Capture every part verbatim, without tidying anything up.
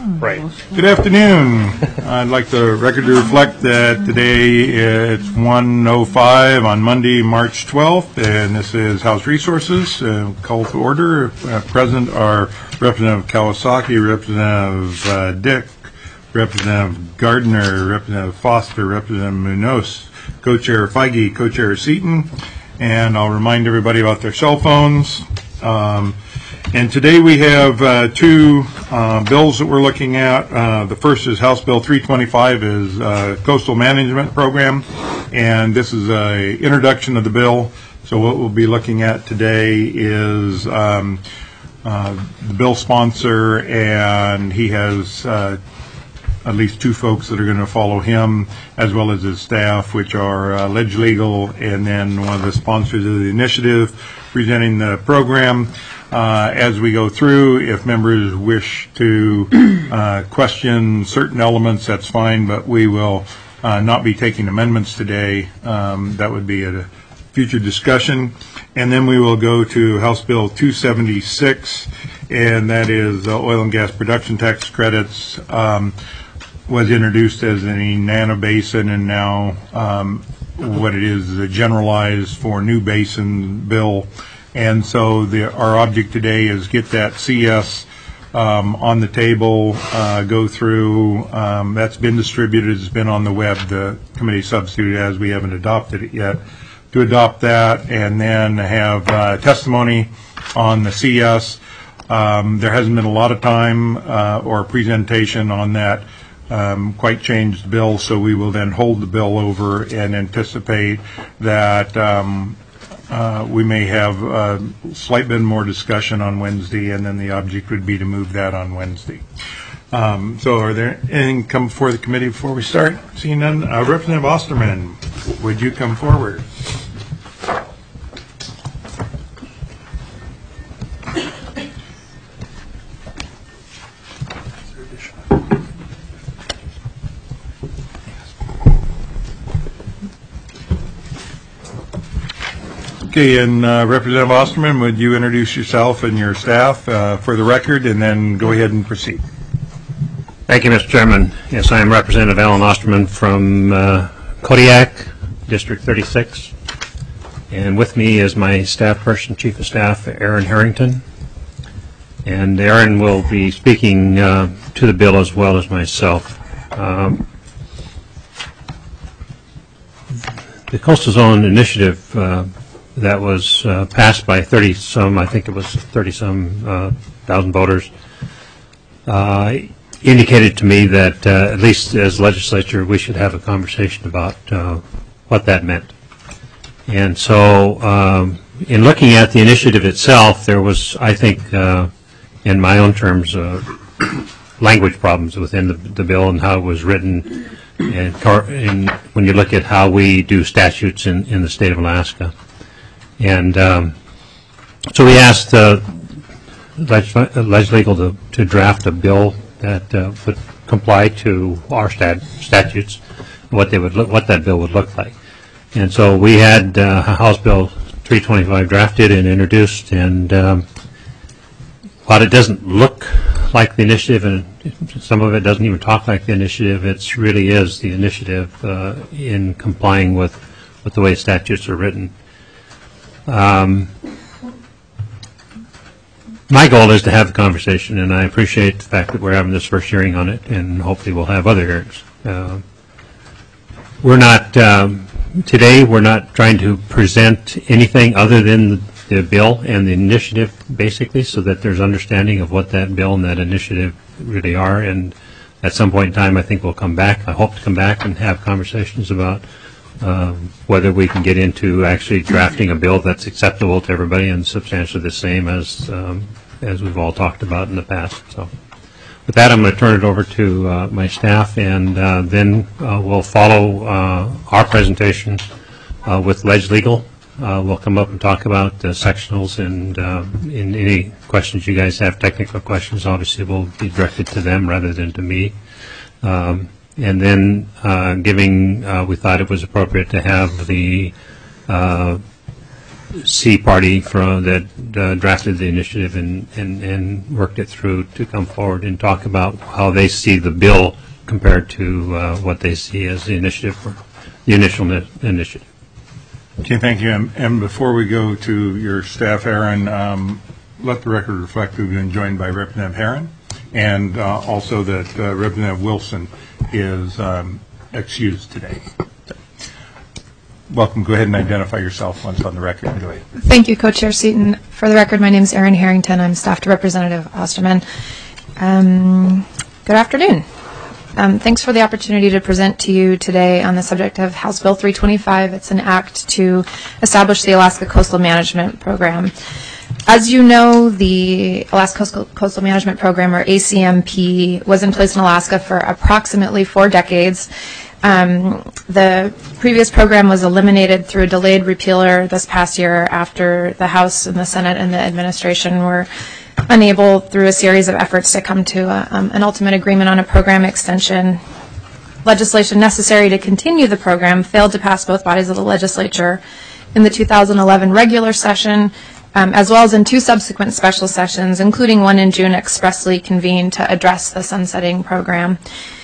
Right. Good afternoon. I'd like the record to reflect that today it's one oh five on Monday, March twelfth, and this is House Resources. Uh, call to order. Uh, present are Representative Kawasaki, Representative uh, Dick, Representative Gardner, Representative Foster, Representative Munoz, Co-Chair Feige, Co-Chair Seaton, and I'll remind everybody about their cell phones. Um, And today we have uh, two uh, bills that we're looking at. Uh, the first is House Bill three twenty-five, is uh, Coastal Management Program, and this is a introduction of the bill. So what we'll be looking at today is um, uh, the bill sponsor, and he has uh, at least two folks that are going to follow him, as well as his staff, which are uh, Ledge Legal, and then one of the sponsors of the initiative presenting the program. Uh, as we go through, if members wish to uh, question certain elements, that's fine, but we will uh, not be taking amendments today. Um, that would be a future discussion. And then we will go to House Bill two seventy-six, and that is uh, oil and gas production tax credits. Um, was introduced as an Inanna Basin, and now um, what it is is a generalized for new basin bill. And so the, our object today is get that C S um, on the table, uh, go through. Um, that's been distributed. It's been on the web. The committee substituted as we haven't adopted it yet. To adopt that and then have uh, testimony on the C S. Um, there hasn't been a lot of time uh, or presentation on that um, quite changed bill, so we will then hold the bill over and anticipate that um, Uh, we may have a slight bit more discussion on Wednesday, and then the object would be to move that on Wednesday. Um, so are there anything come before the committee before we start? Seeing none, uh, Representative Osterman, would you come forward? Okay, and uh, Representative Osterman, would you introduce yourself and your staff uh, for the record, and then go ahead and proceed. Thank you, Mister Chairman. Yes, I am Representative Alan Osterman from uh, Kodiak, District thirty-six. And with me is my staff person, Chief of Staff, Aaron Harrington. And Aaron will be speaking uh, to the bill as well as myself. Um, the Coastal Zone Initiative uh, that was uh, passed by thirty some, I think it was thirty some uh, thousand voters, uh, indicated to me that uh, at least as legislature we should have a conversation about uh, what that meant. And so um, in looking at the initiative itself, there was, I think, uh, in my own terms, uh, language problems within the, the bill and how it was written, and, and when you look at how we do statutes in, in the state of Alaska. And um, so we asked uh, Ledge Legal to, to draft a bill that uh, would comply to our stat statutes, what they would look, what that bill would look like. And so we had uh, House Bill three twenty-five drafted and introduced. And um, while it doesn't look like the initiative, and some of it doesn't even talk like the initiative, it really is the initiative uh, in complying with with the way statutes are written. Um, my goal is to have the conversation, and I appreciate the fact that we're having this first hearing on it, and hopefully we'll have other hearings. Uh, we're not, um, today we're not trying to present anything other than the, the bill and the initiative, basically, so that there's understanding of what that bill and that initiative really are, and at some point in time I think we'll come back, I hope to come back and have conversations about Um, whether we can get into actually drafting a bill that's acceptable to everybody and substantially the same as um, as we've all talked about in the past. So, with that, I'm going to turn it over to uh, my staff, and uh, then uh, we'll follow uh, our presentation uh, with Ledge Legal. Uh, we'll come up and talk about uh, sectionals, and uh, in any questions you guys have, technical questions, obviously will be directed to them rather than to me. Um, And then uh, giving, uh, we thought it was appropriate to have the uh, Sea Party from, that uh, drafted the initiative and, and, and worked it through to come forward and talk about how they see the bill compared to uh, what they see as the initiative, for the initial ni- initiative. Okay, thank you. And, and before we go to your staff, Aaron, um, let the record reflect we've been joined by Representative Herron, and uh, also that uh, Representative Wilson is um, excused today. So, welcome. Go ahead and identify yourself once on the record. Go ahead. Thank you, Co-Chair Seaton. For the record, my name is Erin Harrington. I'm staff to Representative Osterman. Um, good afternoon. Um, thanks for the opportunity to present to you today on the subject of House Bill three twenty-five. It's an act to establish the Alaska Coastal Management Program. As you know, the Alaska Coastal, Coastal Management Program, or A C M P, was in place in Alaska for approximately four decades. Um, the previous program was eliminated through a delayed repealer this past year after the House and the Senate and the administration were unable, through a series of efforts, to come to a, um, an ultimate agreement on a program extension. Legislation necessary to continue the program failed to pass both bodies of the legislature in the two thousand eleven regular session, um, as well as in two subsequent special sessions, including one in June expressly convened to address the sunsetting program.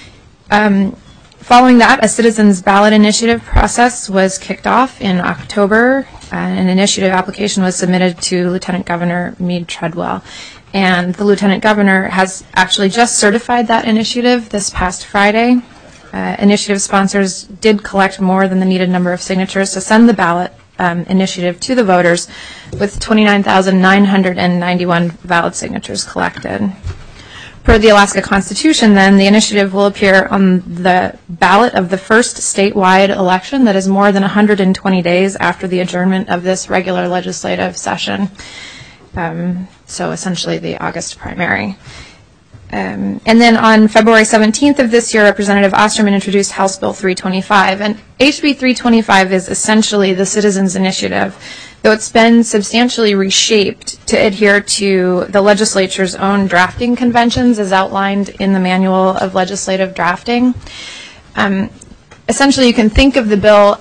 Um, Following that, a citizens ballot initiative process was kicked off in October. Uh, an initiative application was submitted to Lieutenant Governor Meade Treadwell. And the Lieutenant Governor has actually just certified that initiative this past Friday. Uh, initiative sponsors did collect more than the needed number of signatures to send the ballot um, initiative to the voters, with twenty-nine thousand nine hundred ninety-one valid signatures collected. Per the Alaska Constitution, then, the initiative will appear on the ballot of the first statewide election that is more than one hundred twenty days after the adjournment of this regular legislative session. Um, so essentially the August primary. Um, and then on February seventeenth of this year, Representative Osterman introduced House Bill three twenty-five. And H B three twenty-five is essentially the Citizens Initiative, though it's been substantially reshaped to adhere to the legislature's own drafting conventions as outlined in the Manual of Legislative Drafting. Um, essentially, you can think of the bill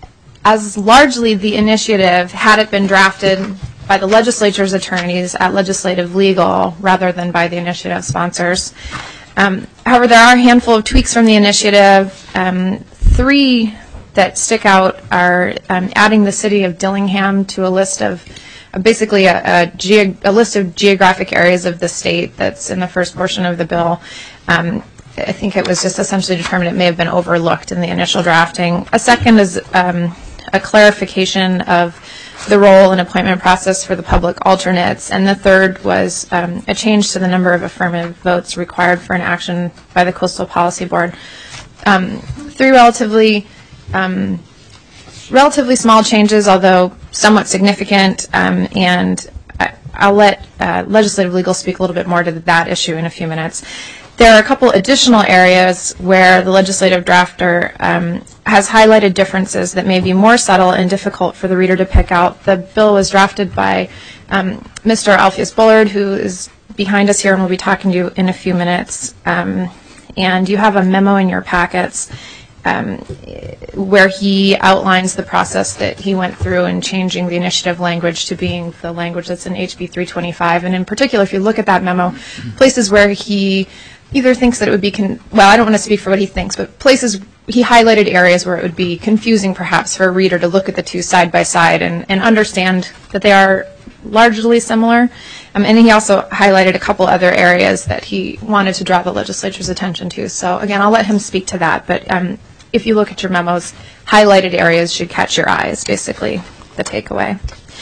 as largely the initiative had it been drafted by the legislature's attorneys at legislative legal rather than by the initiative sponsors. Um, however, there are a handful of tweaks from the initiative. Um, three that stick out are um, adding the city of Dillingham to a list of uh, basically a, a, geog- a list of geographic areas of the state that's in the first portion of the bill. Um, I think it was just essentially determined it may have been overlooked in the initial drafting. A second is um, a clarification of the role and appointment process for the public alternates. And the third was um, a change to the number of affirmative votes required for an action by the Coastal Policy Board. Um, three relatively um, relatively small changes, although somewhat significant, um, and I, I'll let uh, Legislative Legal speak a little bit more to that issue in a few minutes. There are a couple additional areas where the legislative drafter um, has highlighted differences that may be more subtle and difficult for the reader to pick out. The bill was drafted by um, Mister Alpheus Bullard, who is behind us here and will be talking to you in a few minutes. Um, and you have a memo in your packets um, where he outlines the process that he went through in changing the initiative language to being the language that's in H B three twenty-five. And in particular, if you look at that memo, places where he either thinks that it would be, con- well, I don't want to speak for what he thinks, but places, he highlighted areas where it would be confusing perhaps for a reader to look at the two side by side and, and understand that they are largely similar. Um, and he also highlighted a couple other areas that he wanted to draw the legislature's attention to. So again, I'll let him speak to that. But um, if you look at your memos, highlighted areas should catch your eyes, basically, the takeaway.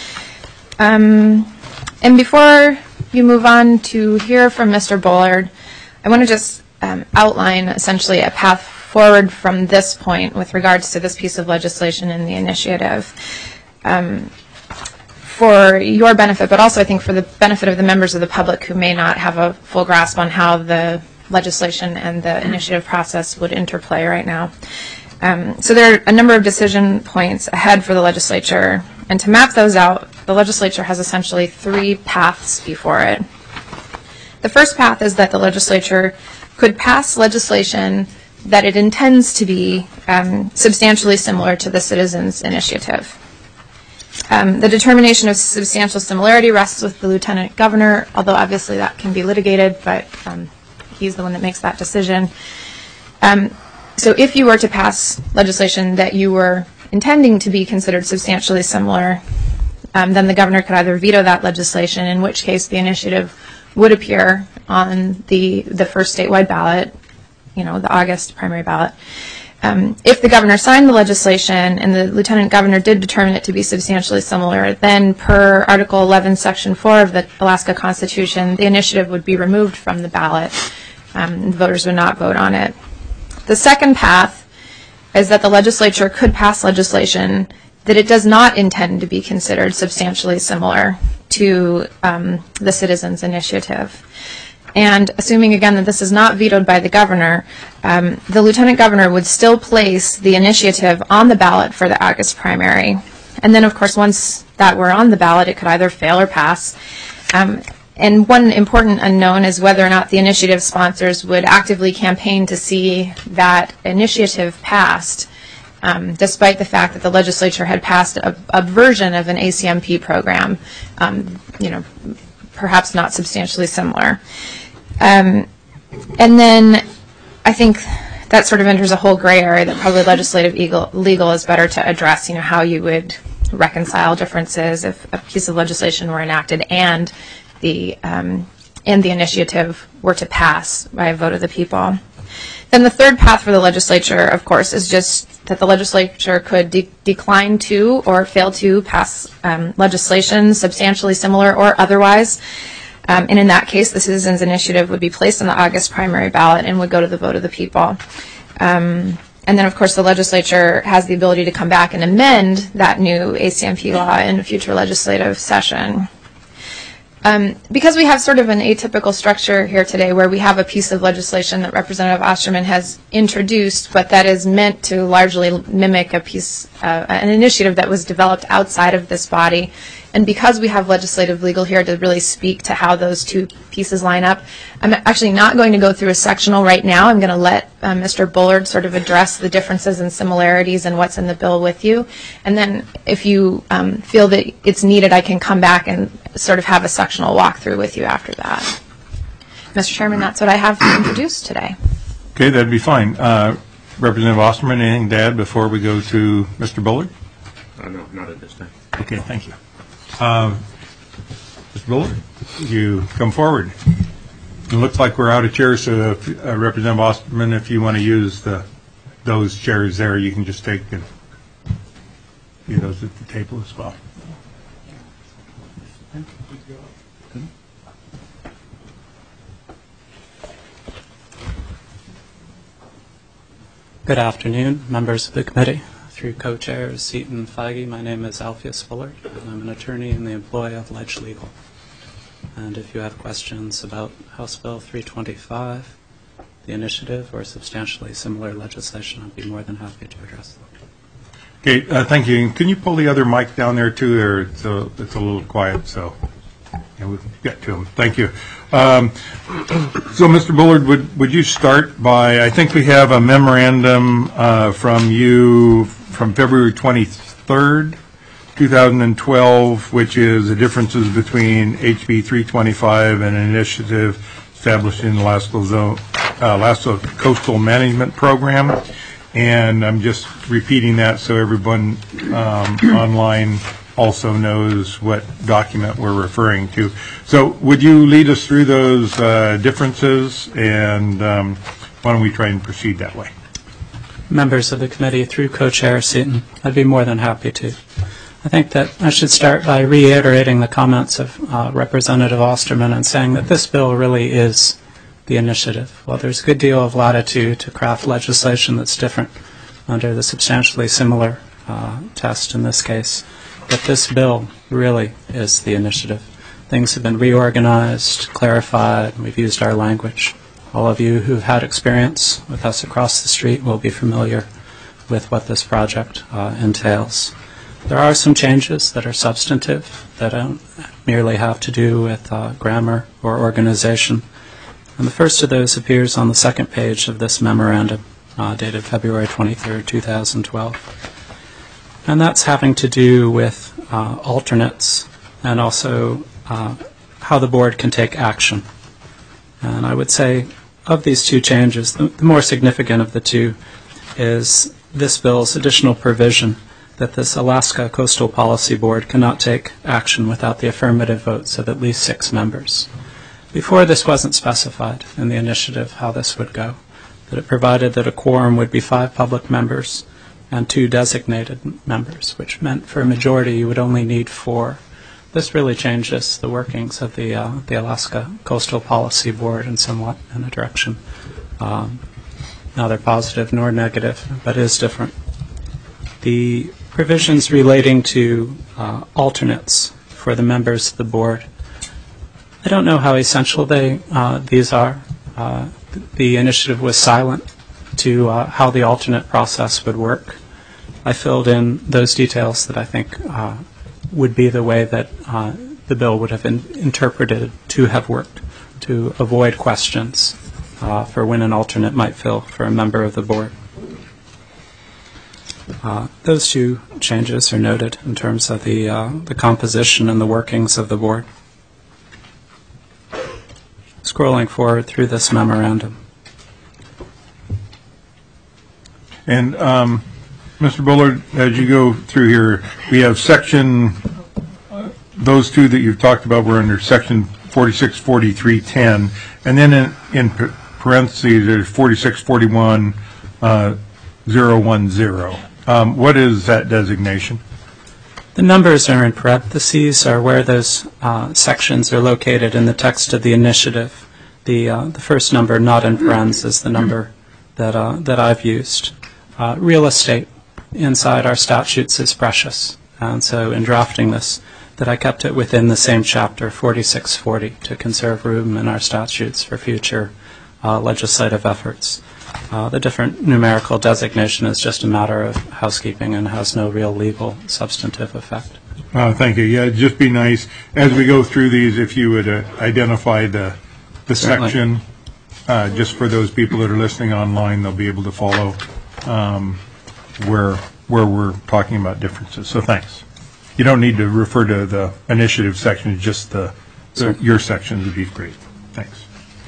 Um, and before you move on to hear from Mister Bullard, I want to just um, outline essentially a path forward from this point with regards to this piece of legislation in the initiative. Um, for your benefit, but also I think for the benefit of the members of the public who may not have a full grasp on how the legislation and the initiative process would interplay right now. Um, so there are a number of decision points ahead for the legislature, and to map those out, the legislature has essentially three paths before it. The first path is that the legislature could pass legislation that it intends to be um, substantially similar to the Citizens Initiative. Um, the determination of substantial similarity rests with the lieutenant governor, although obviously that can be litigated, but um, he's the one that makes that decision. Um, so if you were to pass legislation that you were intending to be considered substantially similar, um, then the governor could either veto that legislation, in which case the initiative would appear on the, the first statewide ballot, you know, the August primary ballot. Um, if the governor signed the legislation and the lieutenant governor did determine it to be substantially similar, then per Article eleven, Section four of the Alaska Constitution, the initiative would be removed from the ballot. Um, and voters would not vote on it. The second path is that the legislature could pass legislation that it does not intend to be considered substantially similar to um, the citizens' initiative. And assuming, again, that this is not vetoed by the governor, um, the lieutenant governor would still place the initiative on the ballot for the August primary. And then, of course, once that were on the ballot, it could either fail or pass. Um, and one important unknown is whether or not the initiative sponsors would actively campaign to see that initiative passed, um, despite the fact that the legislature had passed a, a version of an A C M P program, um, you know, perhaps not substantially similar. Um, and then I think that sort of enters a whole gray area that probably legislative legal, legal is better to address, you know, how you would reconcile differences if a piece of legislation were enacted and the, um, and the initiative were to pass by a vote of the people. Then the third path for the legislature, of course, is just that the legislature could de- decline to or fail to pass um, legislation substantially similar or otherwise. Um, and in that case, the citizens' initiative would be placed on the August primary ballot and would go to the vote of the people. Um, and then, of course, the legislature has the ability to come back and amend that new A C M P law in a future legislative session. Um, because we have sort of an atypical structure here today where we have a piece of legislation that Representative Osterman has introduced, but that is meant to largely mimic a piece, uh, an initiative that was developed outside of this body. And because we have legislative legal here to really speak to how those two pieces line up, I'm actually not going to go through a sectional right now. I'm going to let um, Mister Bullard sort of address the differences and similarities and what's in the bill with you. And then if you um, feel that it's needed, I can come back and sort of have a sectional walkthrough with you after that. Mister Chairman, that's what I have to introduce today. Okay, that'd be fine. Uh, Representative Osterman, anything to add before we go to Mister Bullard? Uh, no, not at this time. Okay, thank you. Um, Mister Bullard, you come forward. It looks like we're out of chairs, so if, uh, Representative Osterman, if you want to use the those chairs there, you can just take and use those at the table as well. Good afternoon, members of the committee. Through co-chairs Seaton and Feige, my name is Alpheus Fuller, and I'm an attorney in the employ of Ledge Legal. And if you have questions about House Bill three twenty-five, the initiative, or substantially similar legislation, I'd be more than happy to address them. Okay, uh, thank you. Can you pull the other mic down there too? There, it's a, it's a little quiet, so yeah, we can get to them. Thank you. Um, so, Mister Bullard, would would you start by? I think we have a memorandum uh, from you from February twenty-third, two thousand twelve, which is the differences between H B three twenty-five and an initiative establishing the Alaska Zone, uh, Alaska Coastal Management Program. And I'm just repeating that so everyone um, online also knows what document we're referring to. So would you lead us through those uh, differences, and um, why don't we try and proceed that way? Members of the committee, through co-chair Seaton, I'd be more than happy to. I think that I should start by reiterating the comments of uh, Representative Osterman and saying that this bill really is the initiative. While there's a good deal of latitude to craft legislation that's different under the substantially similar uh, test in this case, but this bill really is the initiative. Things have been reorganized, clarified, we've used our language. All of you who've had experience with us across the street will be familiar with what this project uh, entails. There are some changes that are substantive, that don't merely have to do with uh, grammar or organization. And the first of those appears on the second page of this memorandum, uh, dated February twenty-third, two thousand twelve. And that's having to do with uh, alternates, and also uh, how the board can take action. And I would say of these two changes, the, the more significant of the two is this bill's additional provision that this Alaska Coastal Policy Board cannot take action without the affirmative votes of at least six members. Before, this wasn't specified in the initiative how this would go, that it provided that a quorum would be five public members and two designated members, which meant for a majority you would only need four. This really changes the workings of the, uh, the Alaska Coastal Policy Board in somewhat in a direction um, neither positive nor negative, but is different. The provisions relating to uh, alternates for the members of the board, I don't know how essential they uh, these are. Uh, the initiative was silent to uh, how the alternate process would work. I filled in those details that I think uh, would be the way that uh, the bill would have been interpreted to have worked, to avoid questions uh, for when an alternate might fill for a member of the board. Uh, those two changes are noted in terms of the, uh, the composition and the workings of the board. Scrolling forward through this memorandum. And um, Mister Bullard, as you go through here, we have section, uh, those two that you've talked about were under section forty-six forty-three ten, and then in, in parentheses there's forty-six forty-one uh, zero one zero. Um, what is that designation? The numbers are in parentheses, are where those uh, sections are located in the text of the initiative. The uh, the first number, not in parentheses, is the number that uh, that I've used. Uh, real estate inside our statutes is precious, and so in drafting this, that I kept it within the same chapter, forty-six forty, to conserve room in our statutes for future uh, legislative efforts. Uh, the different numerical designation is just a matter of housekeeping and has no real legal substantive effect. Uh, thank you. Yeah, it'd just be nice as we go through these if you would uh, identify the the Certainly. section, uh, just for those people that are listening online, they'll be able to follow um, where where we're talking about differences. So thanks. You don't need to refer to the initiative section; just the, the your section would be great. Thanks.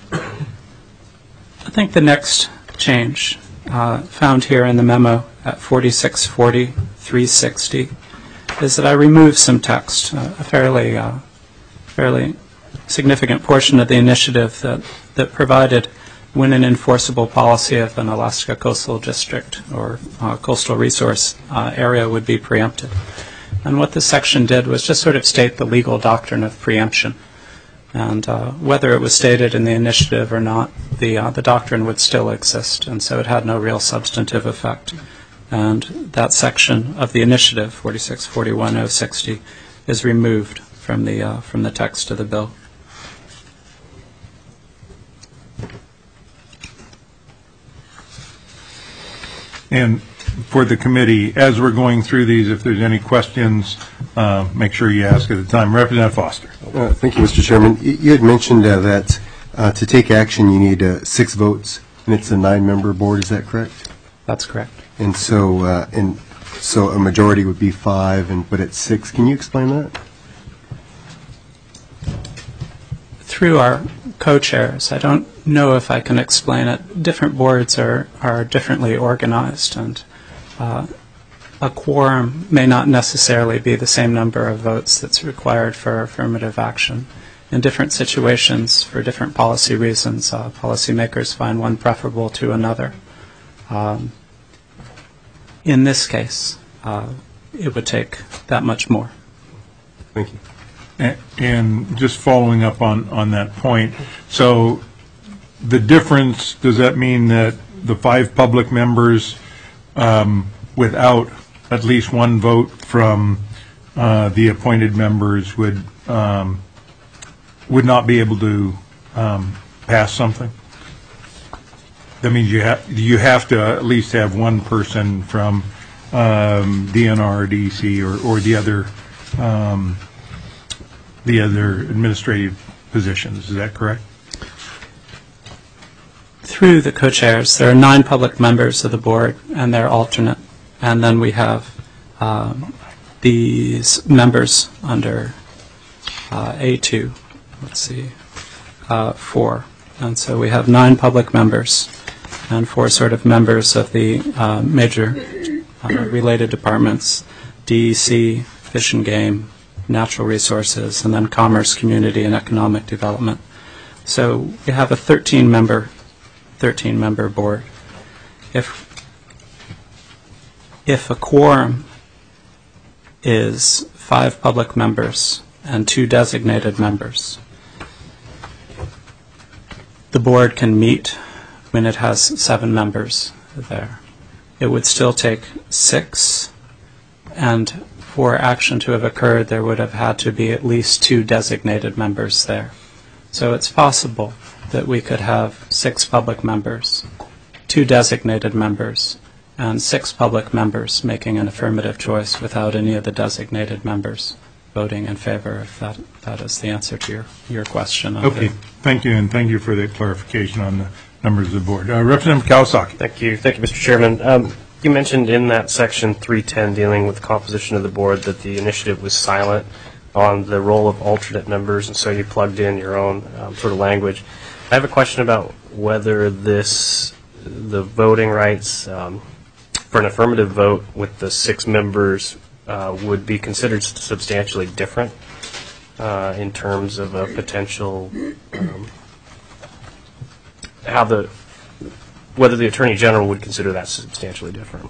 I think the next change uh, found here in the memo at forty-six forty, three sixty is that I removed some text, uh, a fairly uh, fairly significant portion of the initiative that, that provided when an enforceable policy of an Alaska coastal district or uh, coastal resource uh, area would be preempted. And what this section did was just sort of state the legal doctrine of preemption. And uh, whether it was stated in the initiative or not, the uh, the doctrine would still exist, and so it had no real substantive effect. And that section of the initiative, forty-six forty-one oh sixty, is removed from the uh, from the text of the bill. And for the committee, as we're going through these, if there's any questions, uh, make sure you ask at the time. Representative Foster. Uh, thank you, Mister Chairman. Y- You had mentioned uh, that uh, to take action you need uh, six votes, and it's a nine-member board. Is that correct? That's correct. And so, uh, and so a majority would be five, and but it's six. Can you explain that? Through our co-chairs, I don't know if I can explain it. Different boards are, are differently organized, and uh, a quorum may not necessarily be the same number of votes that's required for affirmative action. In different situations, for different policy reasons, uh, policymakers find one preferable to another. Um, in this case, uh, it would take that much more. Thank you. A- And just following up on, on that point, so the difference, does that mean that the five public members, um, without at least one vote from uh, the appointed members would um, would not be able to um, pass something? That means you have you have to at least have one person from um, D N R, D C, or, or the other um, the other administrative positions. Is that correct? Through the co-chairs, there are nine public members of the board and their alternate, and then we have um, these members under uh, A two, let's see, uh, four. And so we have nine public members and four sort of members of the uh, major uh, related departments, D E C, Fish and Game, Natural Resources, and then Commerce, Community, and Economic Development. So we have a thirteen member, thirteen member board. If if a quorum is five public members and two designated members, the board can meet when it has seven members there. It would still take six, and for action to have occurred, there would have had to be at least two designated members there. So it's possible that we could have six public members, two designated members, and six public members making an affirmative choice without any of the designated members voting in favor, if that, that is the answer to your, your question. Okay, thank you, and thank you for the clarification on the members of the board. Uh, Representative Kawasaki. Thank you. Thank you, Mister Chairman. Um, you mentioned in that section three ten dealing with the composition of the board that the initiative was silent on the role of alternate members, and so you plugged in your own um, sort of language. I have a question about whether this, the voting rights um, for an affirmative vote with the six members uh, would be considered substantially different uh, in terms of a potential, um, how the, whether the Attorney General would consider that substantially different.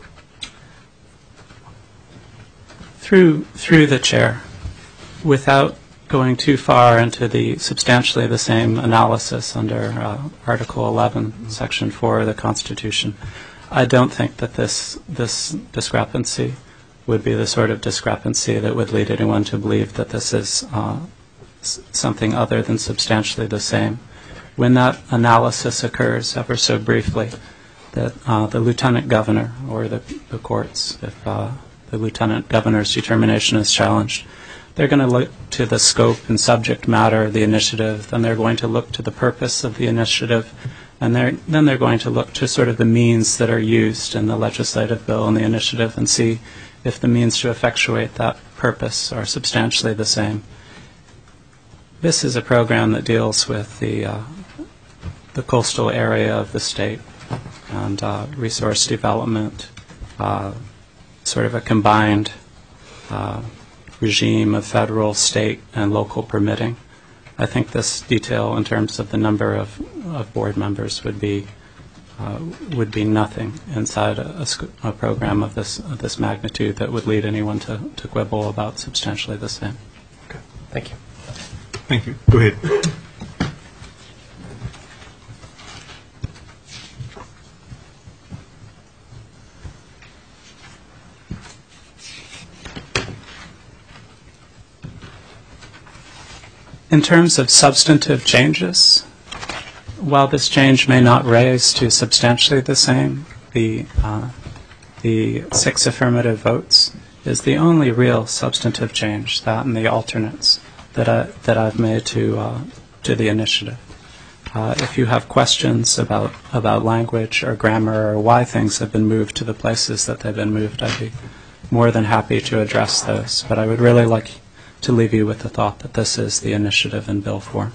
Through, through the chair, without going too far into the substantially the same analysis under uh, Article eleven, Section four of the Constitution, I don't think that this this discrepancy would be the sort of discrepancy that would lead anyone to believe that this is uh, s- something other than substantially the same. When that analysis occurs, ever so briefly, that uh, the lieutenant governor or the, the courts, if uh, the lieutenant governor's determination is challenged, they're going to look to the scope and subject matter of the initiative, then they're going to look to the purpose of the initiative, and they're, then they're going to look to sort of the means that are used in the legislative bill and the initiative and see if the means to effectuate that purpose are substantially the same. This is a program that deals with the, uh, the coastal area of the state and uh, resource development, uh, sort of a combined uh, regime of federal, state, and local permitting. I think this detail in terms of the number of, of board members would be uh, would be nothing inside a, a, sc- a program of this of this magnitude that would lead anyone to, to quibble about substantially the same. Okay. Thank you. Thank you. Go ahead. In terms of substantive changes, while this change may not raise to substantially the same, the uh, the six affirmative votes is the only real substantive change, that and the alternates that I that I've made to uh, to the initiative. Uh, if you have questions about about language or grammar or why things have been moved to the places that they've been moved, I'd be more than happy to address those. But I would really like to leave you with the thought that this is the initiative in Bill four.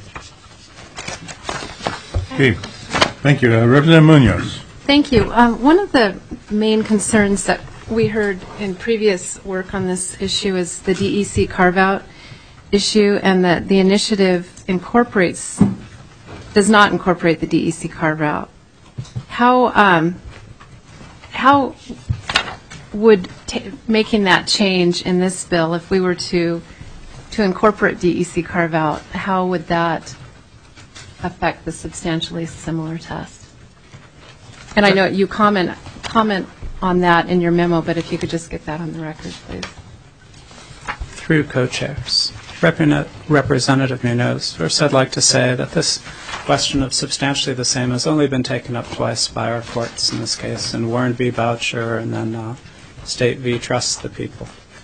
Okay. Thank you. Uh, Representative Munoz. Thank you. Um, one of the main concerns that we heard in previous work on this issue is the D E C carve-out issue, and that the initiative incorporates, does not incorporate the D E C carve-out. How, um, how would t- making that change in this bill, if we were to to incorporate D E C carve-out, how would that affect the substantially similar test? And I know you comment comment on that in your memo, but if you could just get that on the record, please. Through co-chairs. Represent- Representative Munoz, first I'd like to say that this question of substantially the same has only been taken up twice by our courts in this case, in Warren v. Boucher and then uh, State v. Trust the People.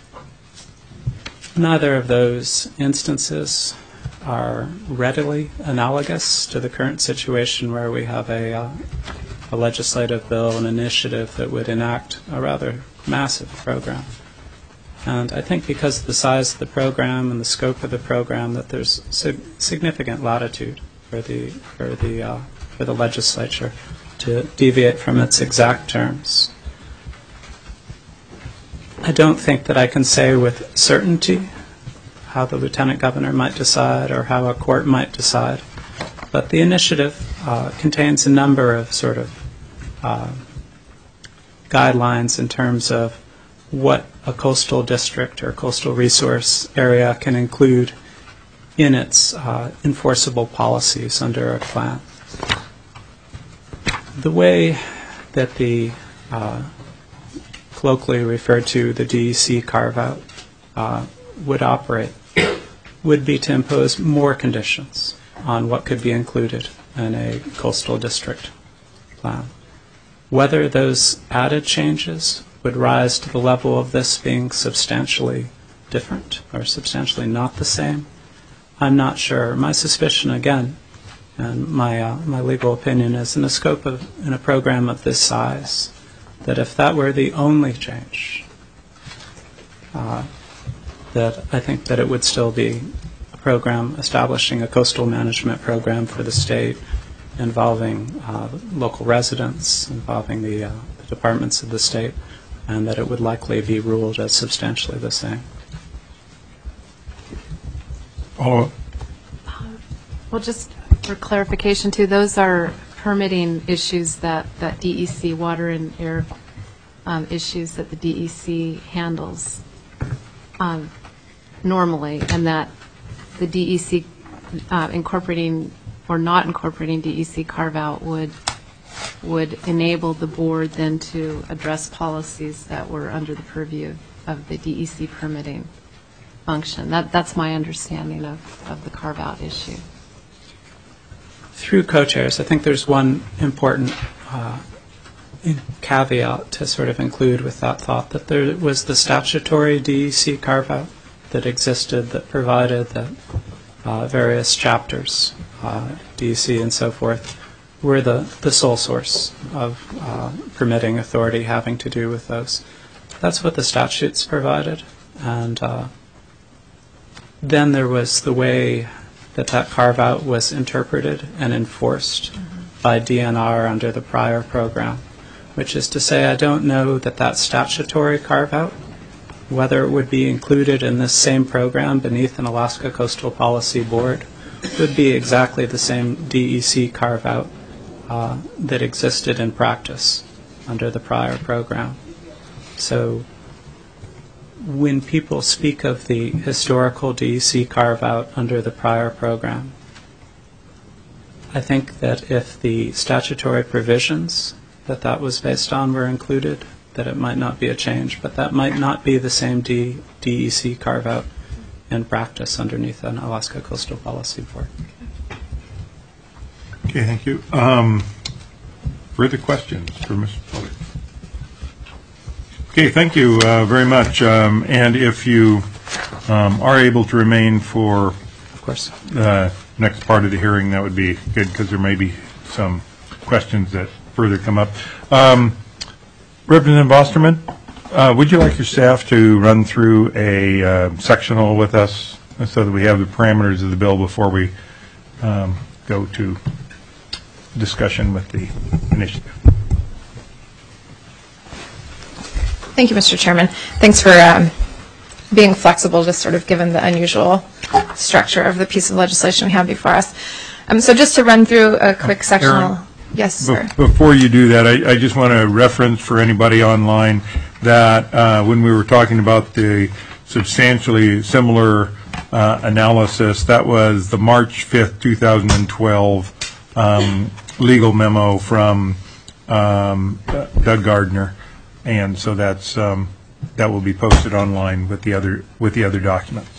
Neither of those instances are readily analogous to the current situation where we have a, uh, a legislative bill, an initiative that would enact a rather massive program. And I think because of the size of the program and the scope of the program, that there's sig- significant latitude for the for the uh, for the legislature to deviate from its exact terms. I don't think that I can say with certainty how the lieutenant governor might decide or how a court might decide, but the initiative uh, contains a number of sort of uh, guidelines in terms of what a coastal district or coastal resource area can include in its uh, enforceable policies under a plan. The way that the uh, colloquially referred to the D E C carve-out uh, would operate would be to impose more conditions on what could be included in a coastal district plan. Whether those added changes would rise to the level of this being substantially different or substantially not the same, I'm not sure. My suspicion, again, and my uh, my legal opinion is in the scope of in a program of this size, that if that were the only change, uh, that I think that it would still be a program establishing a coastal management program for the state involving uh, local residents, involving the, uh, the departments of the state, and that it would likely be ruled as substantially the same. Oh, Well, just for clarification too, those are permitting issues that, that D E C, water and air um, issues that the D E C handles um, normally, and that the D E C uh, incorporating or not incorporating D E C carve-out would would enable the board then to address policies that were under the purview of the D E C permitting function. That, that's my understanding of, of the carve-out issue. Through co-chairs, I think there's one important uh, caveat to sort of include with that thought, that there was the statutory D E C carve-out that existed that provided that uh, various chapters, uh, D E C and so forth, were the, the sole source of uh, permitting authority having to do with those. That's what the statutes provided. And uh, then there was the way that that carve-out was interpreted and enforced mm-hmm. by D N R under the prior program, which is to say I don't know that that statutory carve-out, whether it would be included in this same program beneath an Alaska Coastal Policy Board, would be exactly the same D E C carve-out uh, that existed in practice under the prior program. So when people speak of the historical D E C carve-out under the prior program, I think that if the statutory provisions that that was based on were included, that it might not be a change, but that might not be the same D- DEC carve-out in practice underneath an Alaska Coastal Policy Board. okay, thank you. Um, further questions for Mister Pollard? Okay, thank you uh, very much. Um, and if you um, are able to remain for Of course. the next part of the hearing, that would be good, because there may be some questions that further come up. Um, Representative Osterman, uh, would you like your staff to run through a uh, sectional with us so that we have the parameters of the bill before we um, go to discussion with the initiative? Thank you, Mister Chairman. Thanks for um, being flexible, just sort of given the unusual structure of the piece of legislation we have before us. Um, so just to run through a quick sectional. Aaron, yes, sir. Be- before you do that, I, I just want to reference for anybody online that uh, when we were talking about the substantially similar uh, analysis, that was the March fifth, two thousand twelve um, legal memo from um, Doug Gardner. And so that's um, that will be posted online with the other with the other documents.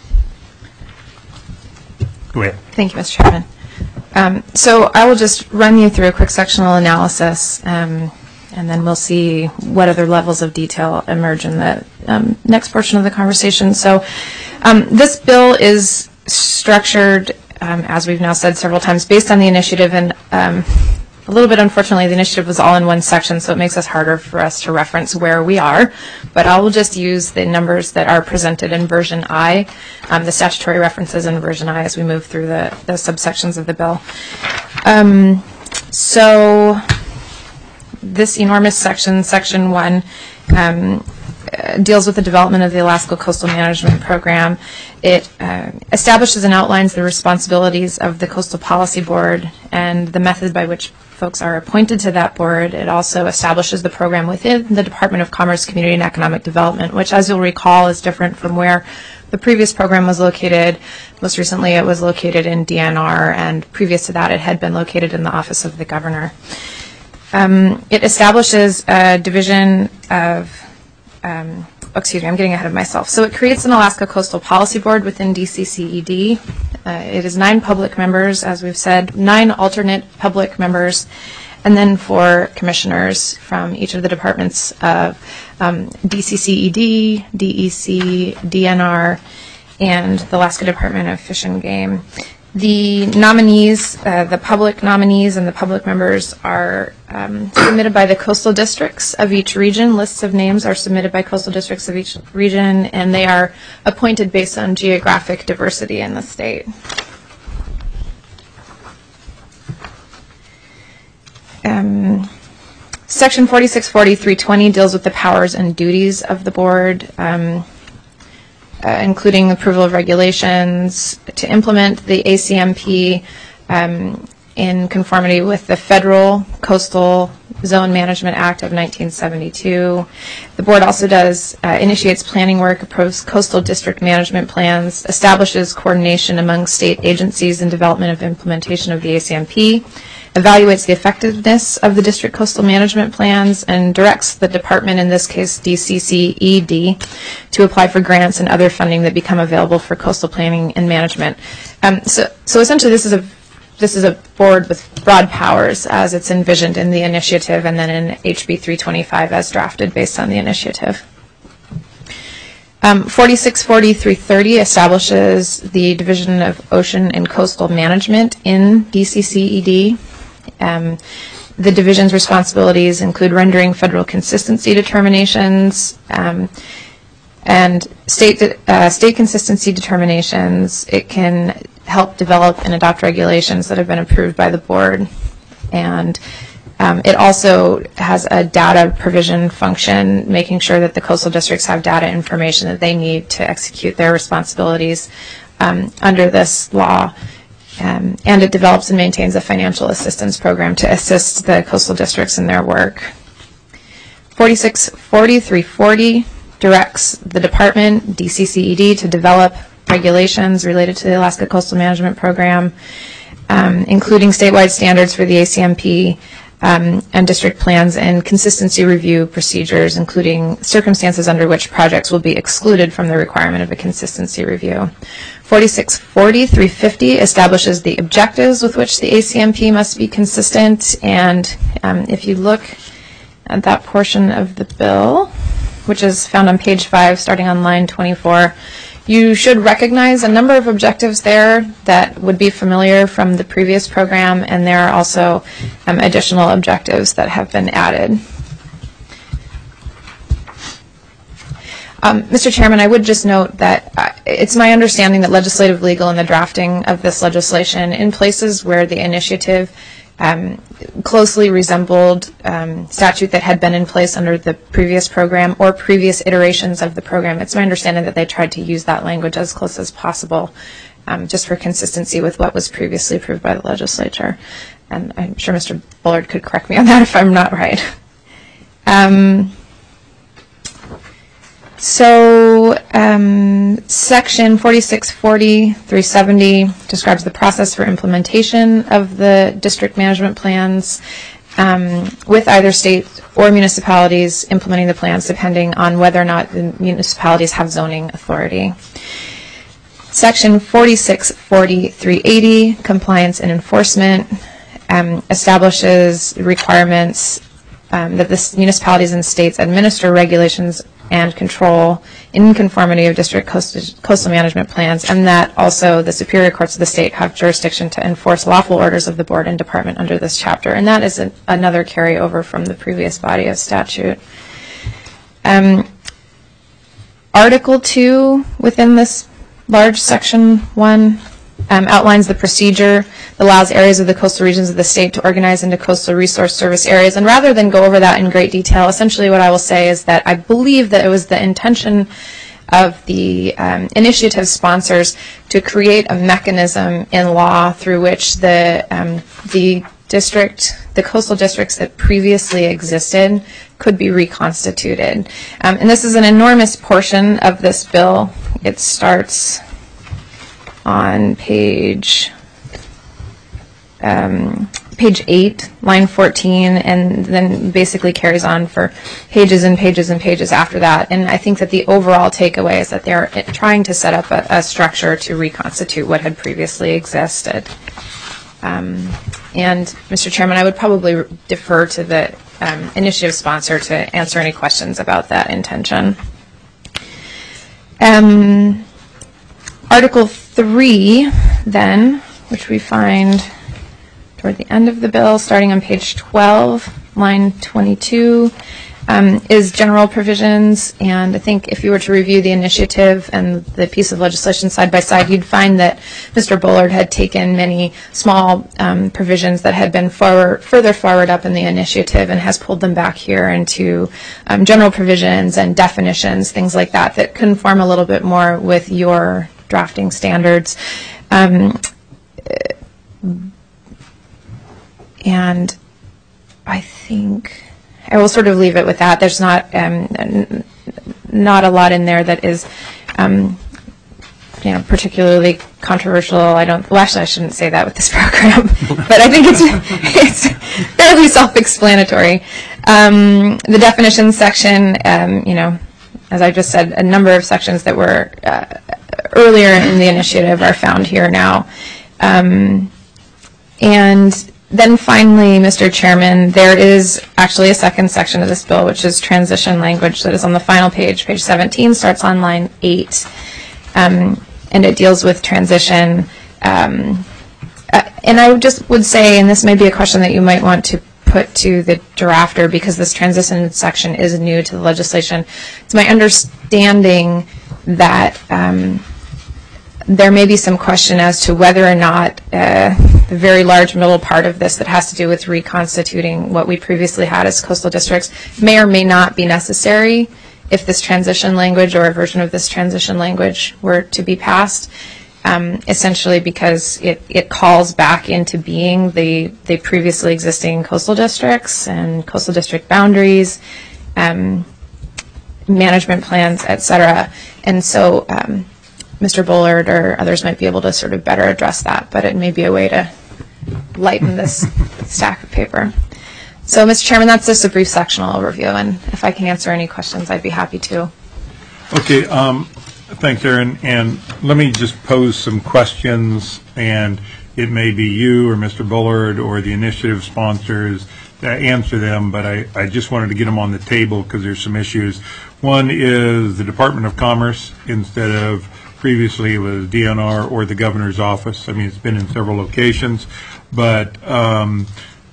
Go ahead. Thank you, Mister Chairman. Um, so I will just run you through a quick sectional analysis, um, and then we'll see what other levels of detail emerge in the um, next portion of the conversation. So um, this bill is structured, um, as we've now said several times, based on the initiative and um, a little bit unfortunately, the initiative was all in one section, so it makes us harder for us to reference where we are. But I will just use the numbers that are presented in version I, um, the statutory references in version I, as we move through the, the subsections of the bill. Um, so this enormous section, section one, um, uh, deals with the development of the Alaska Coastal Management Program. It uh, establishes and outlines the responsibilities of the Coastal Policy Board and the method by which folks are appointed to that board. It also establishes the program within the Department of Commerce, Community and Economic Development, which, as you'll recall, is different from where the previous program was located. Most recently, it was located in D N R, and previous to that, it had been located in the Office of the Governor. Um, it establishes a division of Um, oh, excuse me, I'm getting ahead of myself. So it creates an Alaska Coastal Policy Board within D C C E D. Uh, it is nine public members, as we've said, nine alternate public members, and then four commissioners from each of the departments of um, D C C E D, D E C, D N R, and the Alaska Department of Fish and Game. The nominees, uh, the public nominees and the public members are um, submitted by the coastal districts of each region. Lists of names are submitted by coastal districts of each region, and they are appointed based on geographic diversity in the state. Um, Section forty-six forty, three twenty deals with the powers and duties of the board. Um, Uh, including approval of regulations to implement the A C M P um, in conformity with the Federal Coastal Zone Management Act of nineteen seventy-two. The board also does uh, initiates planning work, approves coastal district management plans, establishes coordination among state agencies in development of implementation of the A C M P, evaluates the effectiveness of the district coastal management plans, and directs the department, in this case D C C E D, to apply for grants and other funding that become available for coastal planning and management. Um, so, so essentially this is a this is a board with broad powers as it's envisioned in the initiative and then in H B three twenty-five as drafted based on the initiative. Um, forty-six forty, three thirty establishes the Division of Ocean and Coastal Management in D C C E D. Um, the division's responsibilities include rendering federal consistency determinations um, and state uh, state consistency determinations. It can help develop and adopt regulations that have been approved by the board, and um, it also has a data provision function, making sure that the coastal districts have data information that they need to execute their responsibilities um, under this law. Um, and it develops and maintains a financial assistance program to assist the coastal districts in their work. forty-six forty, three forty directs the department, D C C E D, to develop regulations related to the Alaska Coastal Management Program, um, including statewide standards for the A C M P um, and district plans and consistency review procedures, including circumstances under which projects will be excluded from the requirement of a consistency review. forty-six forty, three fifty establishes the objectives with which the A C M P must be consistent, and um, if you look at that portion of the bill, which is found on page five, starting on line twenty-four, you should recognize a number of objectives there that would be familiar from the previous program, and there are also um, additional objectives that have been added. Um, Mister Chairman, I would just note that uh, it's my understanding that legislative legal in the drafting of this legislation, in places where the initiative um, closely resembled um, statute that had been in place under the previous program or previous iterations of the program, it's my understanding that they tried to use that language as close as possible, um, just for consistency with what was previously approved by the legislature. And I'm sure Mister Bullard could correct me on that if I'm not right. Um, So um, section forty-six forty, three seventy describes the process for implementation of the district management plans um, with either state or municipalities implementing the plans, depending on whether or not the municipalities have zoning authority. Section forty-six forty, three eighty, compliance and enforcement, um, establishes requirements um, that the municipalities and states administer regulations and control in conformity of district coastal, coastal management plans, and that also the superior courts of the state have jurisdiction to enforce lawful orders of the board and department under this chapter. And that is an, another carryover from the previous body of statute. Um, Article two within this large section one um, outlines the procedure that allows areas of the coastal regions of the state to organize into coastal resource service areas. And rather than go over that in great detail, essentially what I will say is that I believe that it was the intention of the um, initiative sponsors to create a mechanism in law through which the um, the district, the coastal districts that previously existed could be reconstituted. Um, and this is an enormous portion of this bill. It starts on page um, page eight, line fourteen, and then basically carries on for pages and pages and pages after that. And I think that the overall takeaway is that they're trying to set up a, a structure to reconstitute what had previously existed. Um, and, Mister Chairman, I would probably defer to the um, initiative sponsor to answer any questions about that intention. Um, Article three, then, which we find toward the end of the bill, starting on page twelve, line twenty-two, um, is general provisions. And I think if you were to review the initiative and the piece of legislation side by side, you'd find that Mister Bullard had taken many small um, provisions that had been forward, further forward up in the initiative and has pulled them back here into um, general provisions and definitions, things like that, that conform a little bit more with your drafting standards. Um, and I think I will sort of leave it with that. There's not um, n- not a lot in there that is, um, you know, particularly controversial. I don't. Well, actually, I shouldn't say that with this program, but I think it's it's fairly self-explanatory. Um, the definitions section, um, you know, as I just said, a number of sections that were uh, earlier in the initiative are found here now, um, and. Then finally, Mister Chairman, there is actually a second section of this bill, which is transition language that is on the final page. Page seventeen starts on line eight, um, and it deals with transition. Um, uh, and I just would say, and this may be a question that you might want to put to the drafter, because this transition section is new to the legislation. It's my understanding that um, there may be some question as to whether or not uh, the very large middle part of this that has to do with reconstituting what we previously had as coastal districts may or may not be necessary if this transition language or a version of this transition language were to be passed, um, essentially because it, it calls back into being the, the previously existing coastal districts and coastal district boundaries, um, management plans, et cetera. And so um, Mister Bullard or others might be able to sort of better address that, but it may be a way to lighten this stack of paper. So, Mister Chairman, that's just a brief sectional overview, and if I can answer any questions, I'd be happy to. Okay, um, thanks, Erin. And let me just pose some questions, and it may be you or Mister Bullard or the initiative sponsors that answer them, but I, I just wanted to get them on the table because there's some issues. One is the Department of Commerce instead of previously it was D N R or the governor's office. I mean, it's been in several locations, but um,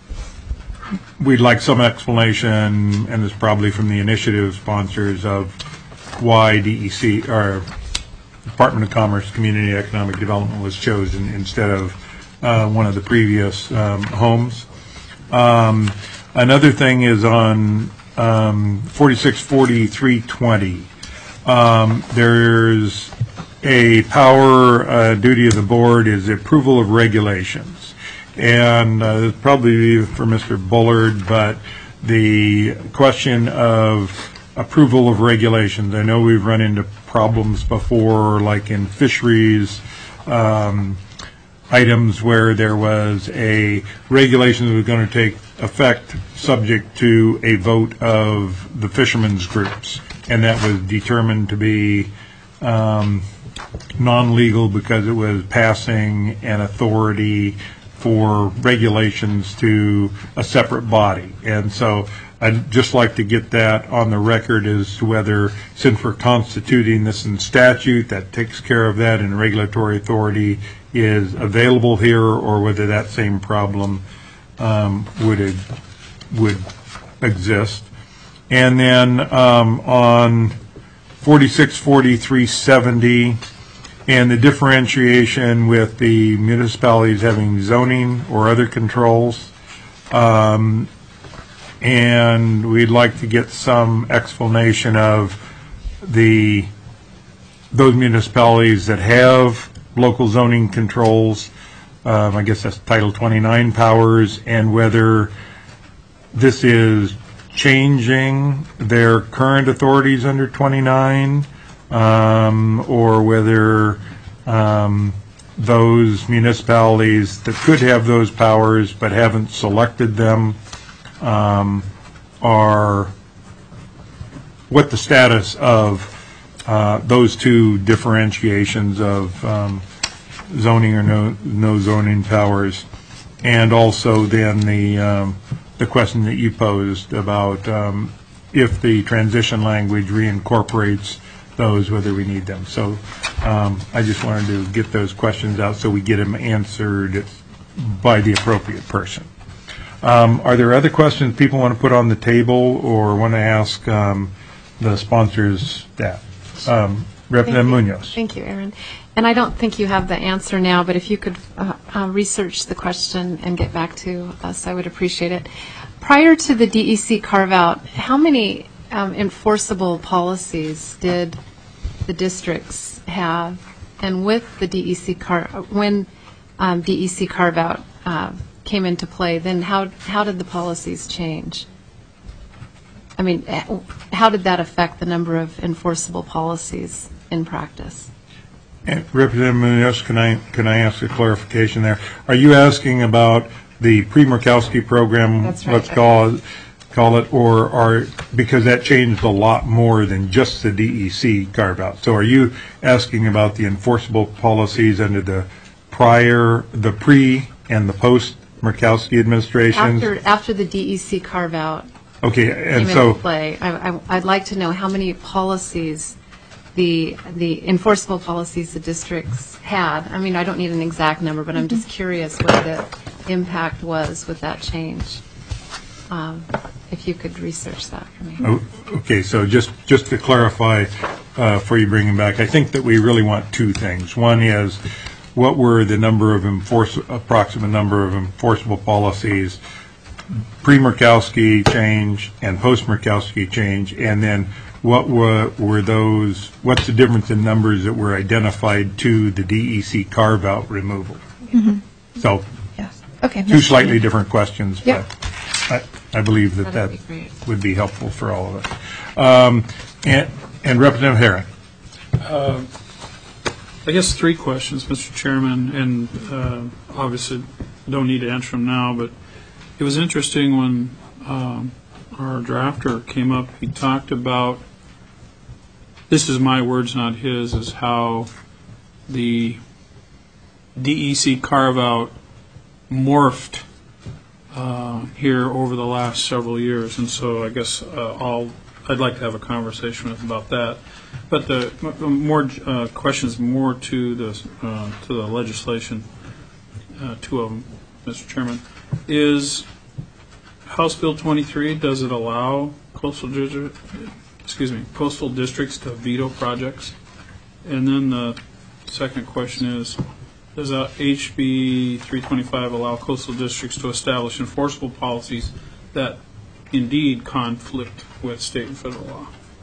we'd like some explanation, and it's probably from the initiative sponsors, of why D E C, or Department of Commerce Community Economic Development, was chosen instead of uh, one of the previous um, homes. Um, another thing is on um, forty-six forty-three twenty. Um, there's a power uh, duty of the board is the approval of regulations. And uh, it's probably for Mister Bullard, but the question of approval of regulations, I know we've run into problems before, like in fisheries um, items where there was a regulation that was going to take effect subject to a vote of the fishermen's groups, and that was determined to be um, non-legal because it was passing an authority for regulations to a separate body. And so I'd just like to get that on the record as to whether, since we're constituting this in statute, that takes care of that and regulatory authority is available here, or whether that same problem um, would would exist. And then um, on forty-six forty-three seventy, and the differentiation with the municipalities having zoning or other controls. Um, and we'd like to get some explanation of the those municipalities that have local zoning controls, um, I guess that's Title twenty-nine powers, and whether this is changing their current authorities under twenty-nine, um, or whether um, those municipalities that could have those powers but haven't selected them um, are, what the status of uh, those two differentiations of um, zoning or no, no zoning powers, and also then the um, the question that you posed about um, if the transition language reincorporates those, whether we need them. So um, I just wanted to get those questions out so we get them answered by the appropriate person. Um, are there other questions people want to put on the table or want to ask um, the sponsors that? Um, Representative Munoz. Thank you, Aaron. And I don't think you have the answer now, but if you could uh, uh, research the question and get back to us, I would appreciate it. Prior to the D E C carve-out, how many um, enforceable policies did the districts have? And with the D E C car, when um, D E C carve-out uh, came into play, then how how did the policies change? I mean, how did that affect the number of enforceable policies in practice? And Representative Munoz, can I can I ask a clarification there? Are you asking about the pre-Murkowski program? That's right. Let's call it, call it, or are because that changed a lot more than just the D E C carve out. So, are you asking about the enforceable policies under the prior, the pre, and the post-Murkowski administrations? After after the D E C carve out. Okay, and came so into play, I, I, I'd like to know how many policies, the the enforceable policies the districts had. I mean, I don't need an exact number, but I'm just curious what the impact was with that change. Um, if you could research that for me. Oh, okay, so just just to clarify, uh, before you bring them back, I think that we really want two things. One is, what were the number of enforce approximate number of enforceable policies pre-Murkowski change and post-Murkowski change, and then what were, were those, what's the difference in numbers that were identified to the D E C carve-out removal? Mm-hmm. So, Yes. Okay. two slightly different questions, Yep. but I, I believe that That'd that be great. would be helpful for all of us. Um, and, and Representative Herring. I guess three questions, Mister Chairman, and uh, obviously don't need to answer them now, but it was interesting when um, our drafter came up, he talked about, this is my words, not his, is how the D E C carve-out morphed uh, here over the last several years, and so I guess uh, I'll, I'd like to have a conversation with about that. But the m- more uh, questions more to the uh, to the legislation, uh, two of them, Mister Chairman, is House Bill twenty-three. Does it allow coastal district, excuse me, coastal districts to veto projects? And then the second question is, does uh, H B three twenty-five allow coastal districts to establish enforceable policies that indeed conflict with state and federal law?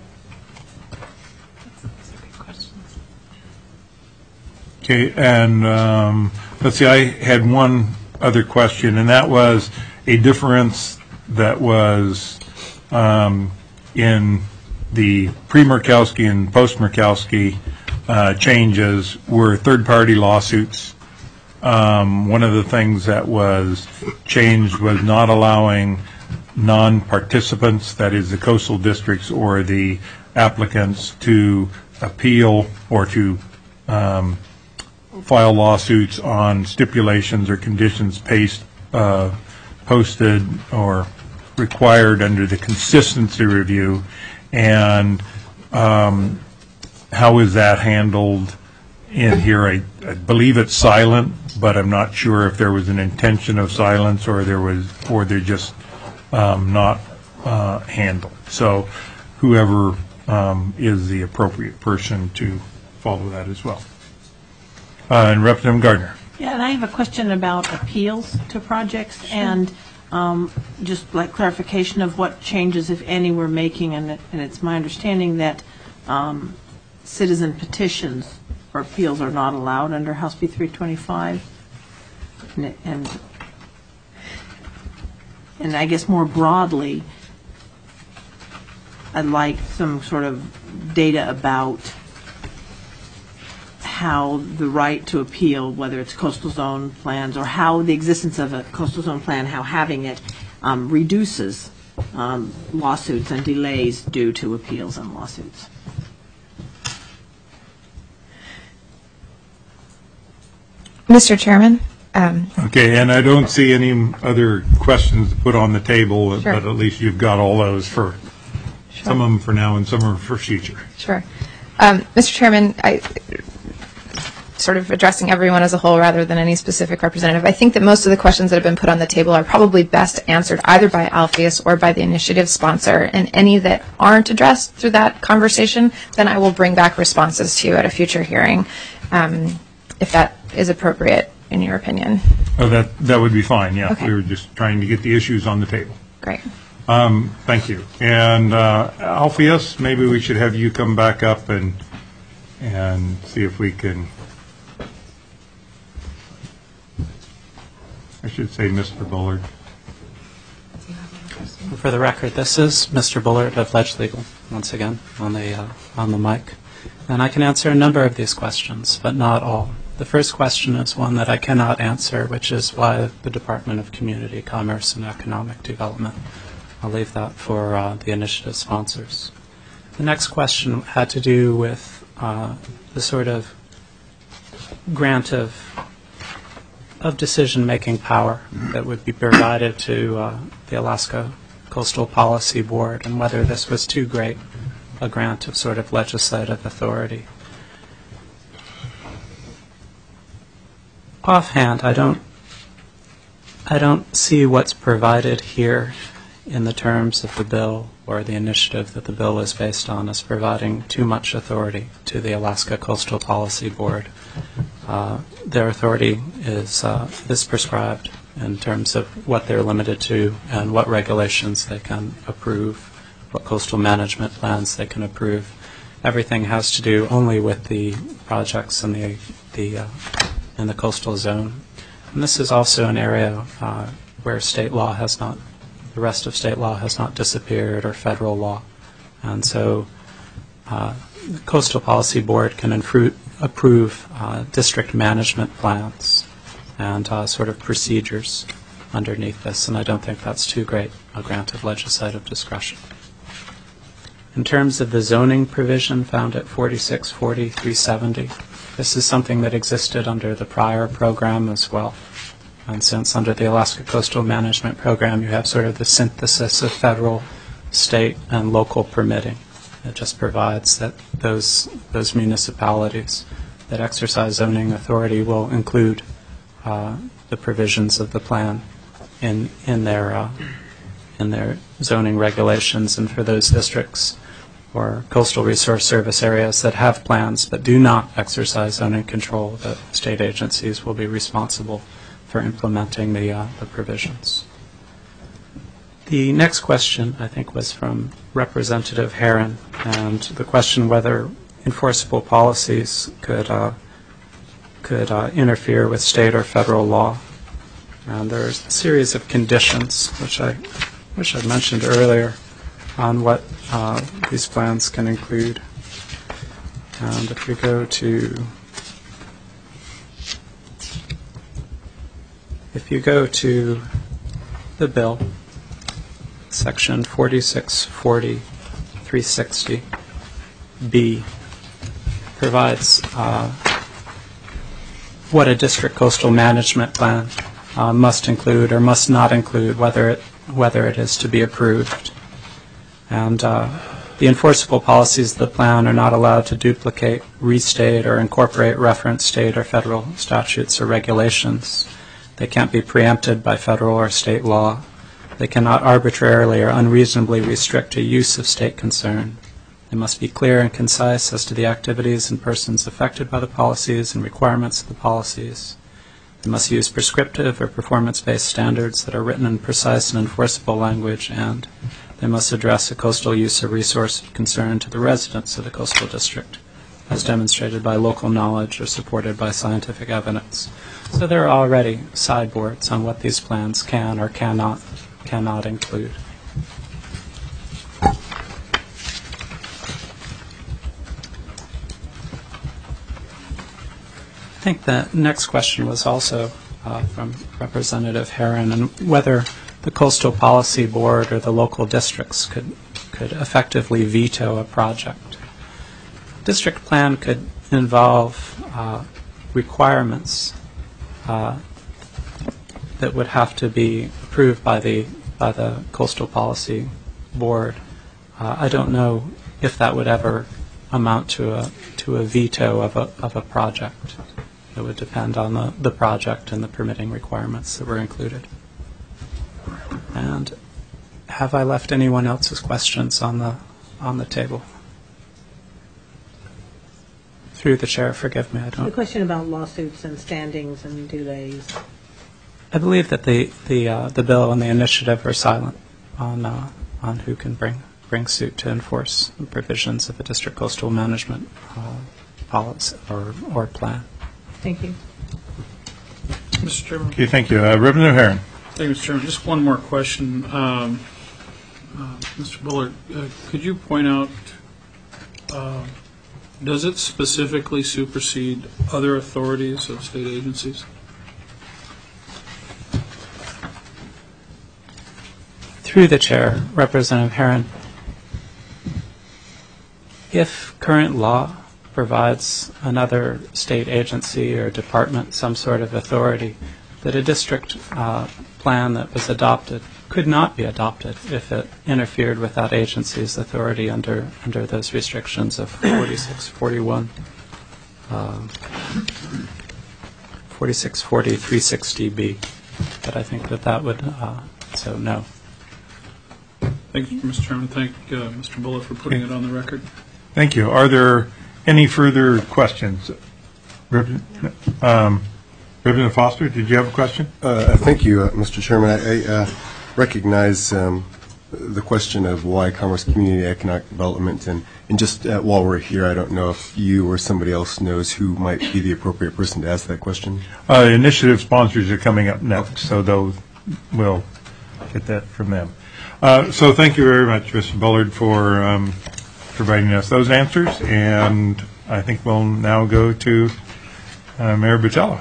Okay, and um, let's see, I had one other question, and that was a difference that was um, in the pre-Murkowski and post-Murkowski uh, changes were third-party lawsuits. Um, one of the things that was changed was not allowing non-participants, that is the coastal districts or the applicants, to appeal or to um, file lawsuits on stipulations or conditions paste, uh, posted or required under the consistency review, and um, how is that handled in here? I, I believe it's silent, but I'm not sure if there was an intention of silence or there was, or they're just um, not uh, handled. So whoever um, is the appropriate person to follow that as well. Uh, and Representative Gardner. Yeah, and I have a question about appeals to projects and um, just like clarification of what changes, if any, we're making. And, it, and it's my understanding that um, citizen petitions or appeals are not allowed under House B three twenty-five. And, and, and I guess more broadly, I'd like some sort of data about how the right to appeal, whether it's coastal zone plans or how the existence of a coastal zone plan, how having it um, reduces um, lawsuits and delays due to appeals and lawsuits. Mister Chairman. Um, Okay, and I don't see any other questions to put on the table, Sure. but at least you've got all those for, Sure. some of them for now and some of them for future. Sure. Um, Mister Chairman, I, sort of addressing everyone as a whole rather than any specific representative, I think that most of the questions that have been put on the table are probably best answered either by Alpheus or by the initiative sponsor, and any that aren't addressed through that conversation, then I will bring back responses to you at a future hearing, um, if that is appropriate in your opinion. Oh, that, that would be fine, yeah. Okay. We were just trying to get the issues on the table. Great. Um, Thank you. And uh, Alpheus, maybe we should have you come back up and, and see if we can, I should say Mister Bullard. For the record, this is Mister Bullard of Ledge Legal, once again, on the, uh, on the mic. And I can answer a number of these questions, but not all. The first question is one that I cannot answer, which is why the Department of Community, Commerce, and Economic Development. I'll leave that for uh, the initiative sponsors. The next question had to do with uh, the sort of grant of of decision-making power that would be provided to uh, the Alaska Coastal Policy Board, and whether this was too great a grant of sort of legislative authority. Offhand, I don't, I don't see what's provided here in the terms of the bill or the initiative that the bill is based on as providing too much authority to the Alaska Coastal Policy Board. Uh, their authority is, uh, is prescribed in terms of what they're limited to and what regulations they can approve, what coastal management plans they can approve. Everything has to do only with the projects in the, the, uh, in the coastal zone. And this is also an area uh, where state law has not, the rest of state law has not disappeared, or federal law. And so uh, the Coastal Policy Board can infru- approve uh, district management plans and uh, sort of procedures underneath this, and I don't think that's too great a grant of legislative discretion. In terms of the zoning provision found at forty-six forty, three seventy, this is something that existed under the prior program as well. And since under the Alaska Coastal Management Program you have sort of the synthesis of federal, state, and local permitting, it just provides that those those municipalities that exercise zoning authority will include uh, the provisions of the plan in in their uh, in their zoning regulations, and for those districts or coastal resource service areas that have plans but do not exercise zoning control, the state agencies will be responsible for implementing the, uh, the provisions. The next question, I think, was from Representative Herron, and the question whether enforceable policies could uh, could uh, interfere with state or federal law. And there's a series of conditions, which I which I mentioned earlier, on what uh, these plans can include. And if we go to if you go to the bill, section forty-six forty, three sixty B provides uh, what a district coastal management plan uh, must include or must not include, whether it whether it is to be approved. And uh, the enforceable policies of the plan are not allowed to duplicate, restate, or incorporate reference state or federal statutes or regulations. They can't be preempted by federal or state law. They cannot arbitrarily or unreasonably restrict a use of state concern. They must be clear and concise as to the activities and persons affected by the policies and requirements of the policies. They must use prescriptive or performance-based standards that are written in precise and enforceable language, and they must address a coastal use of resource of concern to the residents of the coastal district, as demonstrated by local knowledge or supported by scientific evidence. So there are already sideboards on what these plans can or cannot cannot include. I think the next question was also uh, from Representative Herron, and whether the Coastal Policy Board or the local districts could could effectively veto a project. District plan could involve uh, requirements uh, that would have to be approved by the by the Coastal Policy Board. Uh, I don't know if that would ever amount to a to a veto of a of a project. It would depend on the, the project and the permitting requirements that were included. And have I left anyone else's questions on the on the table? Through the chair, forgive me, I don't. The question about lawsuits and standings and delays. I believe that the the uh, the bill and the initiative are silent on uh, on who can bring bring suit to enforce the provisions of a district coastal management uh, policy or or plan. Thank you. Mister Chairman. Okay, thank you. Uh, Representative Herron. Thank you, Mister Chairman. Just one more question. Um, uh, Mister Bullard, uh, could you point out, uh, does it specifically supersede other authorities of state agencies? Through the chair, Representative Herron, if current law provides another state agency or department some sort of authority, that a district uh, plan that was adopted could not be adopted if it interfered with that agency's authority under under those restrictions of forty-six forty-one, um, forty-six forty, three sixty B. But I think that that would, uh, so no. Thank you, Mister Chairman. Thank uh, Mister Bullard for putting it on the record. Thank you. Are there any further questions? Representative um, Representative Foster, did you have a question? Uh, Thank you, uh, Mister Chairman. I I, uh, recognize um, the question of why Commerce Community Economic Development, and, and just uh, while we're here, I don't know if you or somebody else knows who might be the appropriate person to ask that question. Uh, initiative sponsors are coming up next, so those we'll get that from them. Uh, so thank you very much, Mister Bullard, for um, providing us those answers, and I think we'll now go to uh, Mayor Botello.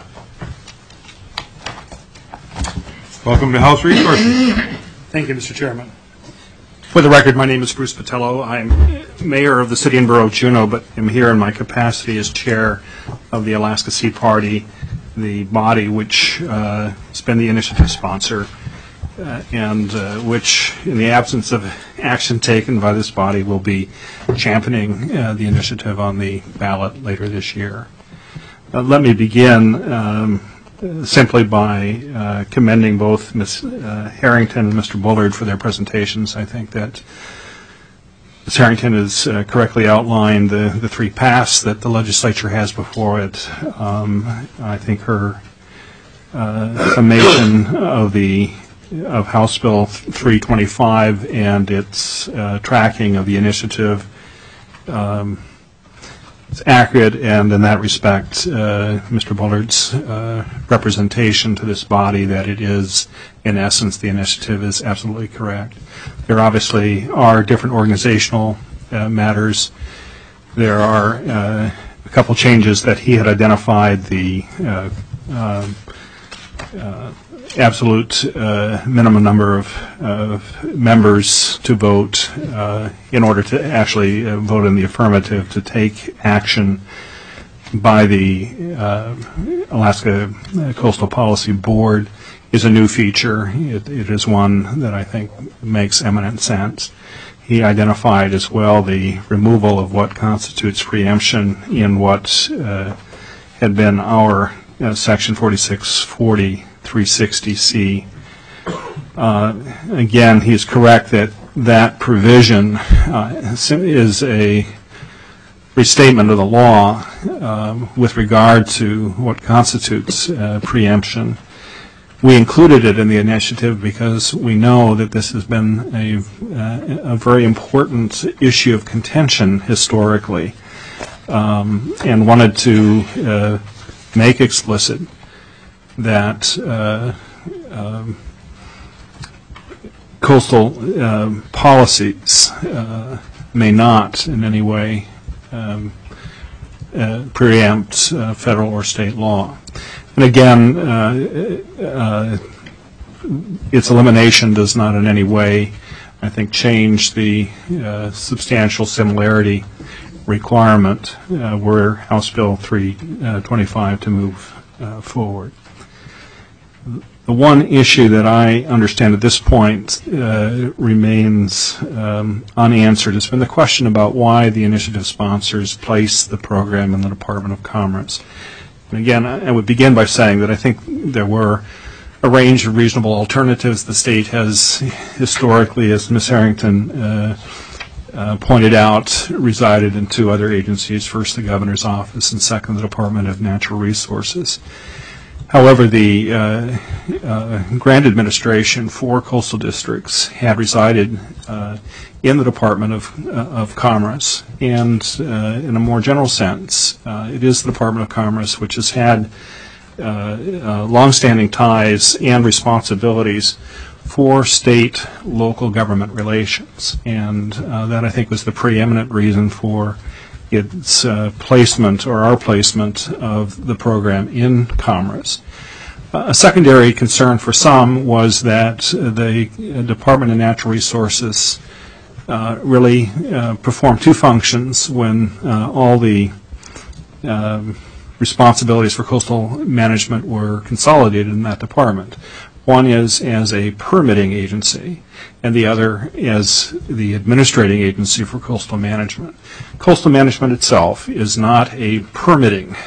Welcome to House Resources. Thank you, Mister Chairman. For the record, my name is Bruce Botello. I'm mayor of the city and borough of Juneau, but am here in my capacity as chair of the Alaska Sea Party, the body which uh, has been the initiative sponsor, uh, and uh, which, in the absence of action taken by this body, will be championing uh, the initiative on the ballot later this year. Uh, let me begin um, simply by uh, commending both Miz Uh, Harrington and Mister Bullard for their presentations. I think that Miz Harrington has uh, correctly outlined the, the three paths that the legislature has before it. Um, I think her uh, summation of the of House Bill three twenty-five and its uh, tracking of the initiative um, is accurate, and in that respect, uh, Mister Bullard's uh, representation to this body that it is, in essence, the initiative is absolutely correct. There obviously are different organizational uh, matters. There are uh, a couple changes that he had identified, the uh, uh, uh, absolute uh, minimum number of, of members to vote uh, in order to actually uh, vote in the affirmative to take action by the uh, Alaska Coastal Policy Board is a new feature. It, it is one that I think makes eminent sense. He identified as well the removal of what constitutes preemption in what uh, had been our uh, Section forty-six forty three sixty C. Uh, again, he's correct that that provision uh, is a restatement of the law uh, with regard to what constitutes uh, preemption. We included it in the initiative because we know that this has been a, uh, a very important issue of contention historically, um, and wanted to uh, make explicit that uh, um, coastal uh, policies uh, may not in any way um, uh, preempt uh, federal or state law. And again, uh, uh, its elimination does not in any way, I think, change the uh, substantial similarity requirement uh, were House Bill three twenty-five to move uh, forward. The one issue that I understand at this point uh, remains um, unanswered has been the question about why the initiative sponsors placed the program in the Department of Commerce. And again, I would begin by saying that I think there were a range of reasonable alternatives. The state has historically, as Miz Harrington uh, uh, pointed out, resided in two other agencies, first the governor's office and second the Department of Natural Resources. However, the uh, uh, grant administration for coastal districts had resided uh, in the Department of, uh, of Commerce, and uh, in a more general sense, uh, it is the Department of Commerce which has had uh, uh, longstanding ties and responsibilities for state local government relations, and uh, that I think was the preeminent reason for its uh, placement or our placement of the program in Commerce. Uh, a secondary concern for some was that the Department of Natural Resources uh, really uh, performed two functions when uh, all the uh, responsibilities for coastal management were consolidated in that department. One is as a permitting agency, and the other as the administrating agency for coastal management. Coastal management itself is not a permitting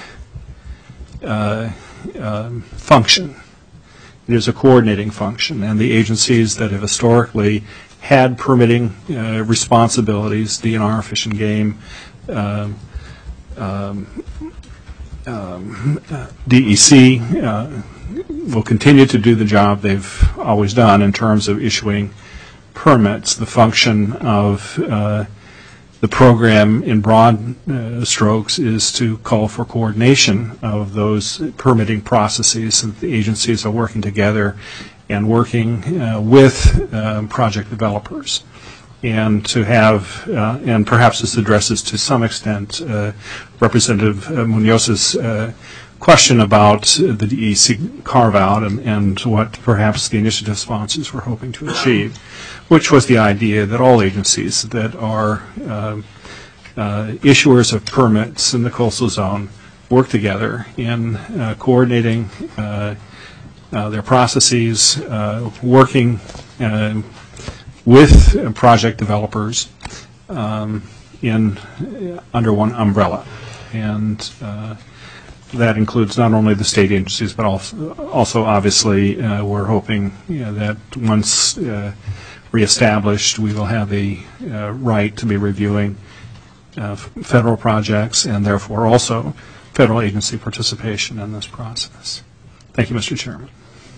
uh, uh, function. It is a coordinating function, and the agencies that have historically had permitting uh, responsibilities, D N R, Fish and Game, uh, um, um, D E C, uh, will continue to do the job they've always done in terms of issuing permits. The function of uh, the program in broad uh, strokes is to call for coordination of those permitting processes so that the agencies are working together and working uh, with uh, project developers. And to have, uh, and perhaps this addresses to some extent uh, Representative uh, Munoz's uh, question about the D E C carve-out and, and what perhaps the initiative sponsors were hoping to achieve, which was the idea that all agencies that are uh, uh, issuers of permits in the coastal zone work together in uh, coordinating uh, uh, their processes, uh, working uh, with uh, project developers um, in uh, under one umbrella. And uh, that includes not only the state agencies, but also, also obviously, uh, we're hoping you know, that once uh, reestablished, we will have the uh, right to be reviewing uh, federal projects and therefore also federal agency participation in this process. Thank you, Mister Chairman.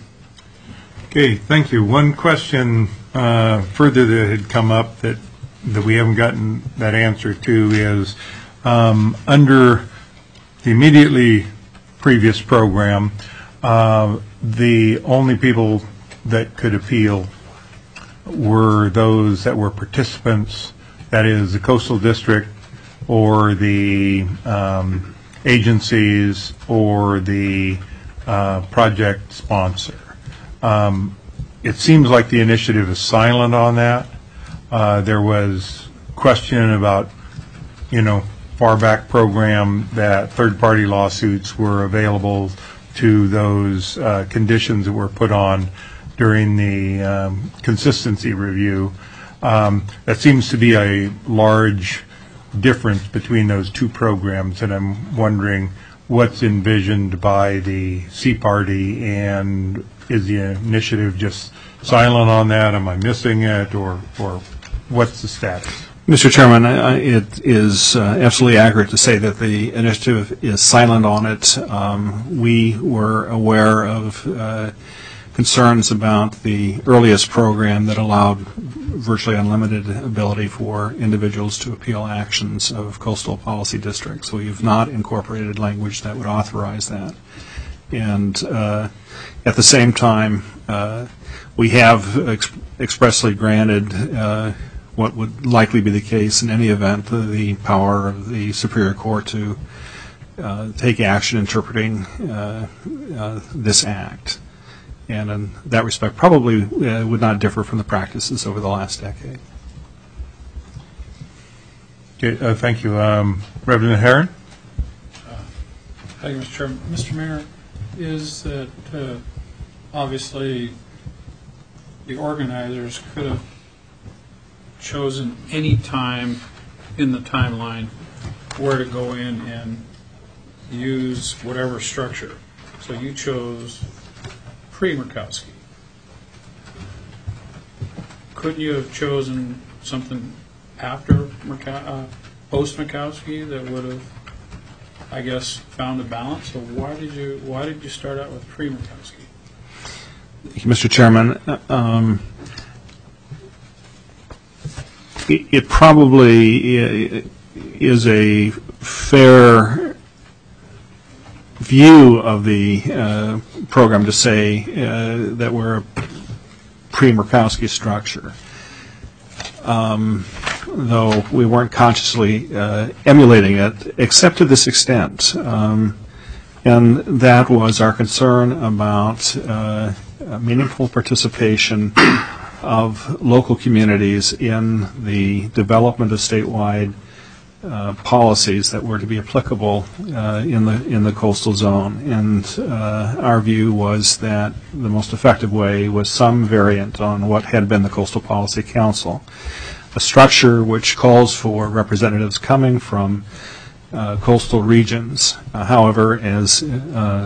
Okay, thank you. One question uh, further that had come up that that we haven't gotten that answer to is um, under the immediately previous program, uh, the only people that could appeal were those that were participants, that is the coastal district or the um, agencies or the uh, project sponsor. Um, it seems like the initiative is silent on that. Uh, there was question about, you know, far back program that third-party lawsuits were available to those uh, conditions that were put on during the um, consistency review. Um, that seems to be a large difference between those two programs, and I'm wondering what's envisioned by the C Party, and is the initiative just silent on that? Am I missing it, or, or what's the status? Mister Chairman, I- I- it is uh, absolutely accurate to say that the initiative is silent on it. Um, We were aware of uh, concerns about the earliest program that allowed virtually unlimited ability for individuals to appeal actions of coastal policy districts. We have not incorporated language that would authorize that. And uh, at the same time, uh, we have ex- expressly granted uh, what would likely be the case in any event, the, the power of the Superior Court to uh, take action interpreting uh, uh, this act. And in that respect, probably uh, would not differ from the practices over the last decade. Okay, uh, thank you. Um, Reverend Herron? Thank you, Mister Chairman. Mister Mayor, is that uh, obviously the organizers could have chosen any time in the timeline where to go in and use whatever structure. So you chose pre-Murkowski. Couldn't you have chosen something after Murkow- uh, post-Murkowski that would have, I guess, found a balance? So why did you why did you start out with pre-Murkowski? Mister Chairman, uh, um, it, it probably uh, is a fair view of the uh, program to say uh, that we're a pre-Murkowski structure, um, though we weren't consciously uh, emulating it, except to this extent. Um, and that was our concern about uh, meaningful participation of local communities in the development of statewide Uh, policies that were to be applicable uh, in the in the coastal zone, and uh, our view was that the most effective way was some variant on what had been the Coastal Policy Council, a structure which calls for representatives coming from uh, coastal regions. Uh, however, as uh,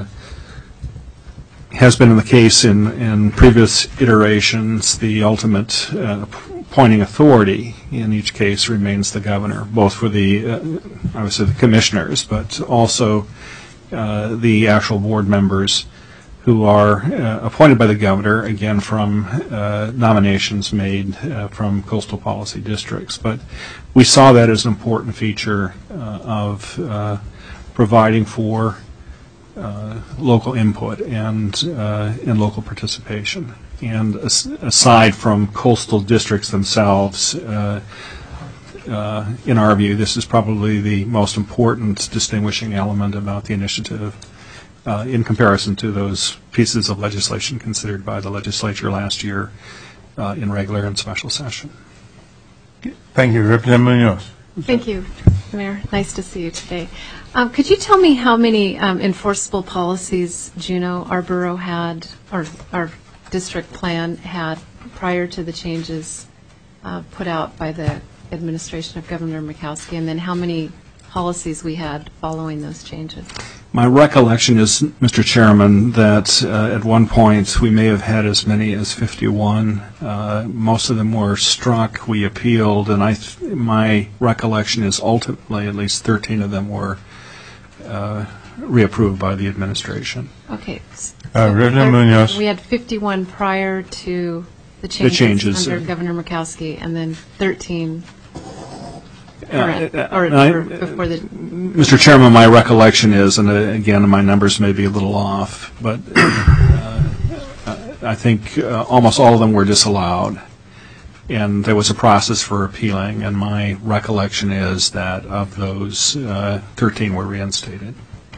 has been in the case in, in previous iterations, the ultimate uh, appointing authority in each case remains the governor, both for the, uh, obviously, the commissioners, but also uh, the actual board members who are uh, appointed by the governor, again, from uh, nominations made uh, from coastal policy districts. But we saw that as an important feature uh, of uh, providing for uh, local input and, uh, and local participation. And as, aside from coastal districts themselves, uh, uh, in our view, this is probably the most important distinguishing element about the initiative uh, in comparison to those pieces of legislation considered by the legislature last year uh, in regular and special session. Thank you. Representative Munoz. Thank you, Mayor. Nice to see you today. Um, could you tell me how many um, enforceable policies Juneau, our borough had, or our district plan had prior to the changes uh, put out by the administration of Governor Murkowski, and then how many policies we had following those changes? My recollection is, Mister Chairman, that uh, at one point we may have had as many as fifty-one. Uh, most of them were struck. We appealed, and I th- my recollection is ultimately at least thirteen of them were uh, reapproved by the administration. Okay. Uh, Reverend Munoz. We had fifty-one prior to the changes, The changes, under uh, Governor Murkowski, and then thirteen Uh, current, uh, or, I- or before the. Mister Chairman, my recollection is, and uh, again, my numbers may be a little off, but uh, I think uh, almost all of them were disallowed, and there was a process for appealing, and my recollection is that of those, uh, thirteen were reinstated.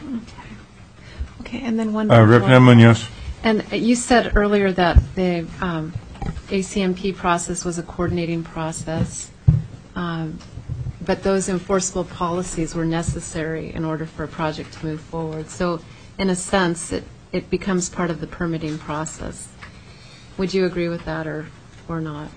Okay, and then one. Uh, Representative Munoz. And you said earlier that the um, A C M P process was a coordinating process, um, but those enforceable policies were necessary in order for a project to move forward. So in a sense, it it becomes part of the permitting process. Would you agree with that or, or not?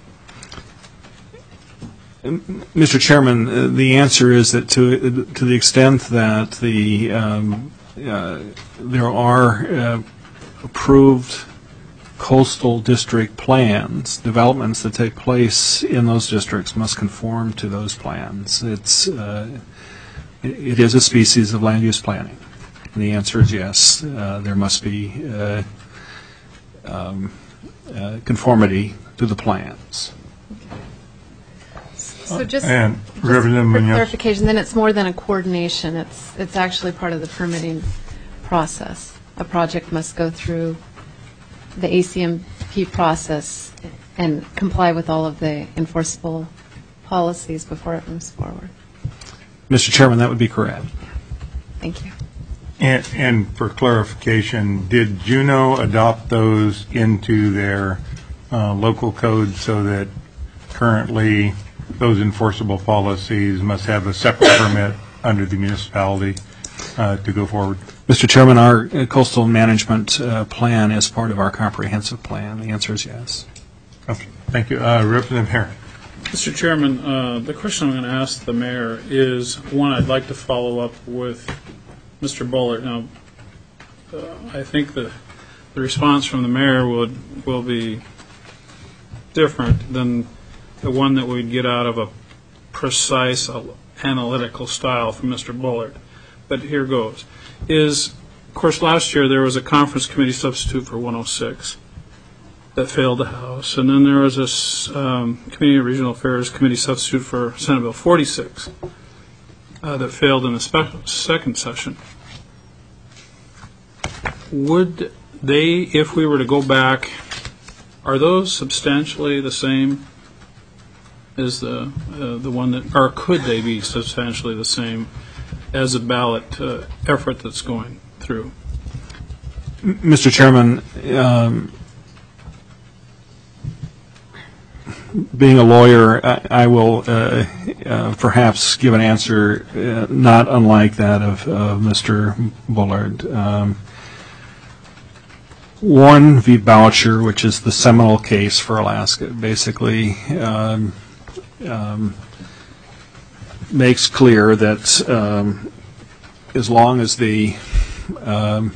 Mister Chairman, uh, the answer is that to to the extent that the um, uh, there are uh, approved coastal district plans, developments that take place in those districts must conform to those plans. It's uh, it, it is a species of land use planning. And the answer is yes. Uh, there must be uh, um, uh, conformity to the plans. So just, And just Representative for Munoz. clarification, then it's more than a coordination. It's it's actually part of the permitting process. A project must go through the A C M P process and comply with all of the enforceable policies before it moves forward. Mister Chairman, that would be correct. Thank you. And, and for clarification, did Juneau adopt those into their uh, local code so that currently those enforceable policies must have a separate permit under the municipality uh, to go forward? Mister Chairman, our uh, coastal management uh, plan is part of our comprehensive plan. The answer is yes. Okay, thank you. Uh, Representative Herring. Mister Chairman, uh, the question I'm going to ask the mayor is one I'd like to follow up with Mister Bullard. Now, uh, I think the the response from the mayor would will be different than the one that we'd get out of a precise uh, analytical style from Mister Bullard. But here goes. Is, of course, last year there was a conference committee substitute for one oh six that failed the House. And then there was this um, Committee of Regional Affairs committee substitute for Senate Bill forty-six uh, that failed in the spe- second session. Would they, if we were to go back, are those substantially the same as the uh, the one that, or could they be substantially the same as a ballot uh, effort that's going through? Mister Chairman, um, being a lawyer, I, I will uh, uh, perhaps give an answer uh, not unlike that of, of Mister Bullard. Um, Warren v. Boucher, which is the seminal case for Alaska, basically um, um, makes clear that um, as long as the um,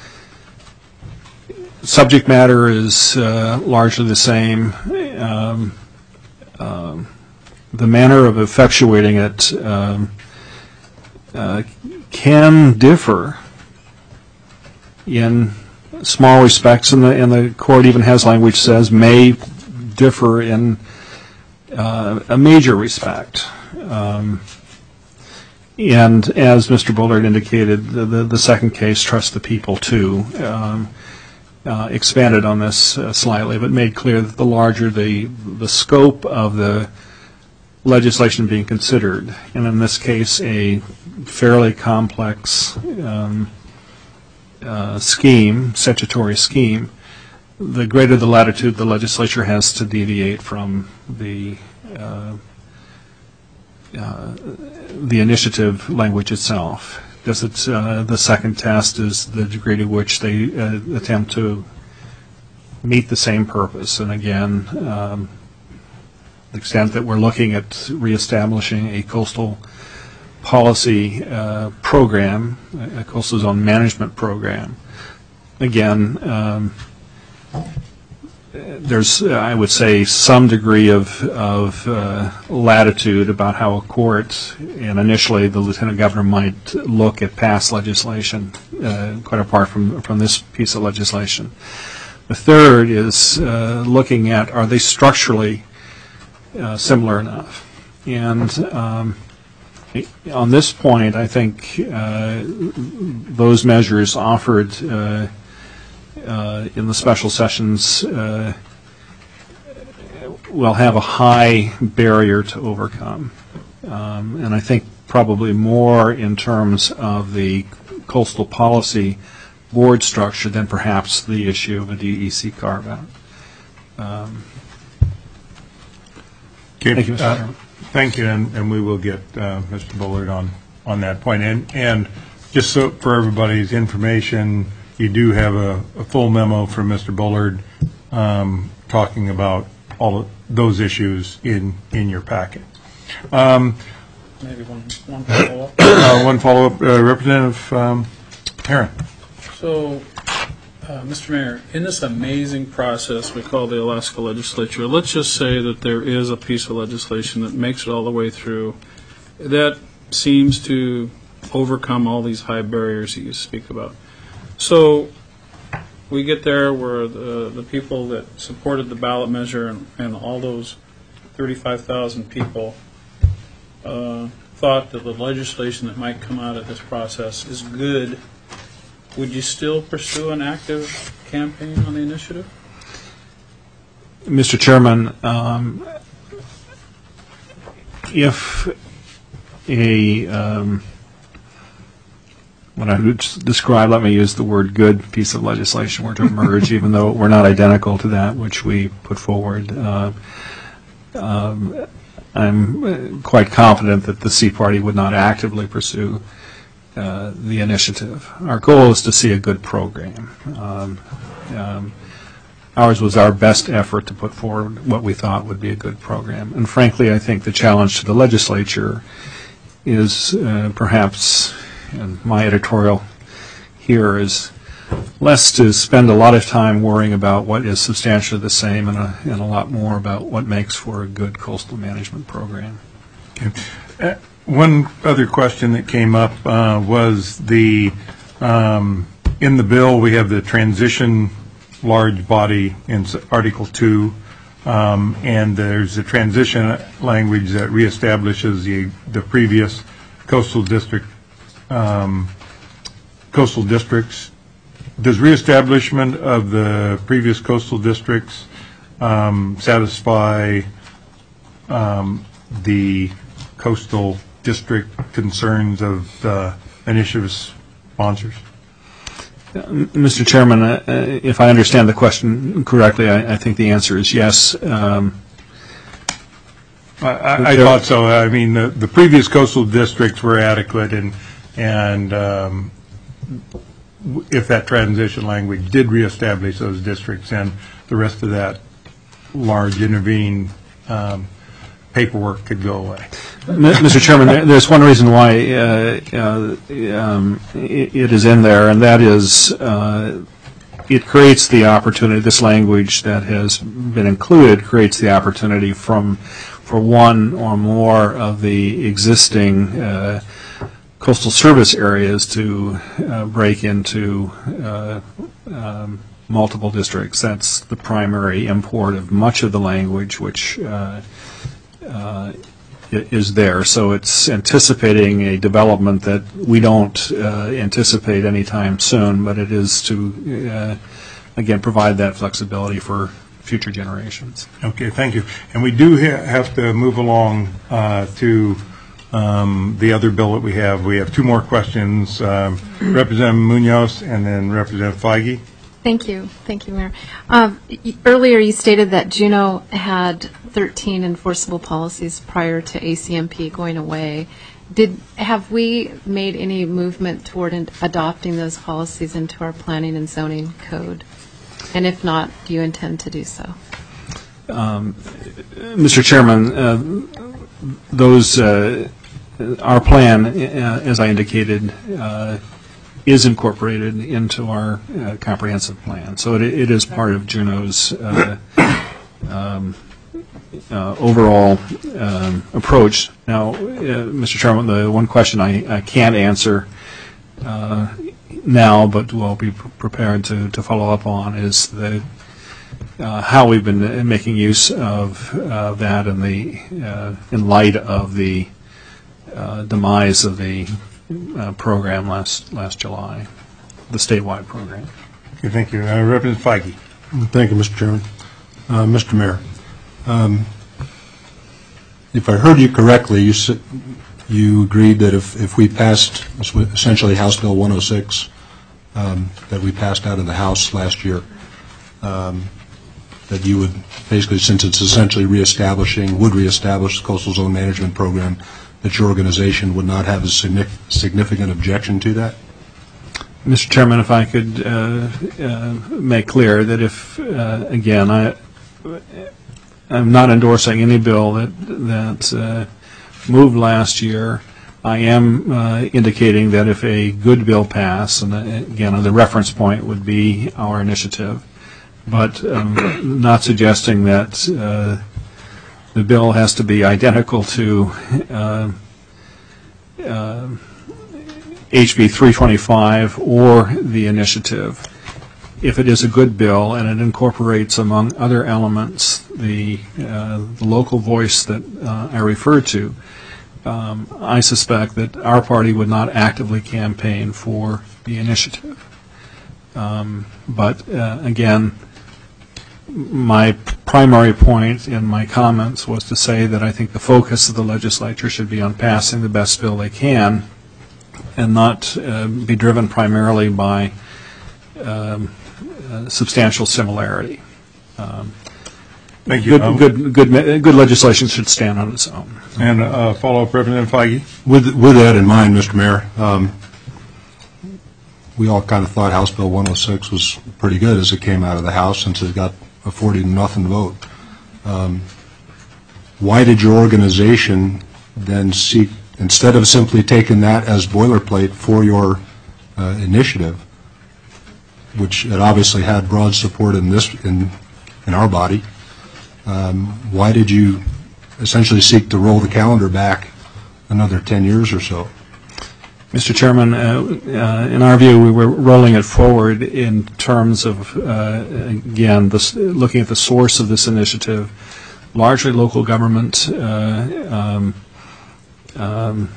subject matter is uh, largely the same, um, um, the manner of effectuating it um, uh, can differ in small respects, and the, and the court even has language says may differ in uh, a major respect. Um, and as Mister Bullard indicated, the, the, the second case, Trust the People too, um, uh, expanded on this uh, slightly, but made clear that the larger the, the scope of the legislation being considered, and in this case a fairly complex um, Uh, scheme, statutory scheme, the greater the latitude the legislature has to deviate from the uh, uh, the initiative language itself. Does it? Uh, the second test is the degree to which they uh, attempt to meet the same purpose, and again, um, the extent that we're looking at reestablishing a coastal policy uh, program, a coastal zone management program. Again, um, there's, uh, I would say, some degree of, of uh, latitude about how a court, and initially the lieutenant governor might look at past legislation, uh, quite apart from, from this piece of legislation. The third is uh, looking at, are they structurally uh, similar enough? And um, on this point, I think uh, those measures offered uh, uh, in the special sessions uh, will have a high barrier to overcome. Um, and I think probably more in terms of the coastal policy board structure than perhaps the issue of a D E C carve-out. Um, Okay, thank you, Mister uh, Chairman. Thank you, and, and we will get uh, Mister Bullard on, on that point. And, and just so for everybody's information, you do have a, a full memo from Mister Bullard um, talking about all of those issues in, in your packet. Um, Maybe one, one follow-up. uh, one follow-up, uh, Representative um, Herron. So, uh, Mister Mayor, in this amazing process we call the Alaska Legislature, let's just say that there is a piece of legislation that makes it all the way through that seems to overcome all these high barriers that you speak about. So we get there where the, the people that supported the ballot measure and, and all those thirty-five thousand people uh, thought that the legislation that might come out of this process is good. Would you still pursue an active campaign on the initiative? Mister Chairman, um, if a, um, what I would describe, let me use the word good piece of legislation were to emerge, even though we're not identical to that which we put forward, uh, um, I'm quite confident that the C Party would not actively pursue uh, the initiative. Our goal is to see a good program. Um, um, Ours was our best effort to put forward what we thought would be a good program. And frankly, I think the challenge to the legislature is uh, perhaps, and my editorial here is less to spend a lot of time worrying about what is substantially the same and a, and a lot more about what makes for a good coastal management program. Okay. Uh, one other question that came up uh, was the, um, in the bill we have the transition large body in Article two, um, and there's a transition language that reestablishes the the previous coastal district um, coastal districts. Does reestablishment of the previous coastal districts um, satisfy um, the coastal district concerns of the initiative sponsors? Mister Chairman, uh, if I understand the question correctly, I, I think the answer is yes. Um, I, I, I thought so. I mean, the, the previous coastal districts were adequate, and and um, if that transition language did reestablish those districts, and the rest of that large intervening um, paperwork could go away. Mister Chairman, there's one reason why uh, uh, um, it, it is in there, and that is uh, it creates the opportunity, this language that has been included creates the opportunity from for one or more of the existing uh, coastal service areas to uh, break into uh, um, multiple districts. That's the primary import of much of the language, which uh, uh, is there. So it's anticipating a development that we don't uh, anticipate anytime soon, but it is to, uh, again, provide that flexibility for future generations. Okay, thank you. And we do ha have to move along uh, to um, the other bill that we have. We have two more questions. Um, Representative Munoz and then Representative Feige. Thank you. Thank you, Mayor. Um, y- earlier you stated that Juneau had thirteen enforceable policies prior to A C M P going away. Did have we made any movement toward in- adopting those policies into our planning and zoning code? And if not, do you intend to do so? Um, Mister Chairman, uh, those uh, our plan, uh, as I indicated, uh, is incorporated into our uh, comprehensive plan. So it, it is part of Juneau's uh, um, uh, overall um, approach. Now, uh, Mister Chairman, the one question I, I can't answer uh, now, but will be pr prepared to, to follow up on, is the uh, how we've been making use of uh, that in the uh, in light of the uh, demise of the Uh, program last last July, the statewide program. Okay, thank you. Uh, Representative Feige. Thank you, Mister Chairman. Uh, Mister Mayor, um, if I heard you correctly, you said you agreed that if, if we passed essentially House Bill one oh six um, that we passed out of the House last year, um, that you would basically, since it's essentially reestablishing, would reestablish the Coastal Zone Management Program, that your organization would not have a significant objection to that? Mister Chairman, if I could uh, uh, make clear that if, uh, again, I, I'm not endorsing any bill that, that uh, moved last year. I am uh, indicating that if a good bill passed, and uh, again, the reference point would be our initiative, but um, not suggesting that uh, the bill has to be identical to uh, uh, H B three twenty-five or the initiative. If it is a good bill and it incorporates, among other elements, the, uh, the local voice that uh, I referred to, um, I suspect that our party would not actively campaign for the initiative. Um, but uh, again, my primary point in my comments was to say that I think the focus of the legislature should be on passing the best bill they can, and not uh, be driven primarily by um, uh, substantial similarity. Um, Thank you. Good, Um, good, good, good legislation should stand on its own. And uh, follow-up, Representative Feige. With, with that in mind, Mister Mayor, um, we all kind of thought House Bill one oh six was pretty good as it came out of the House, since it got a forty to nothing vote. Um, why did your organization then seek, instead of simply taking that as boilerplate for your uh, initiative, which it obviously had broad support in this in in our body, um, why did you essentially seek to roll the calendar back another ten years or so? Mister Chairman, uh, uh, in our view, we were rolling it forward in terms of, uh, again, this, looking at the source of this initiative, largely local government uh, um, um,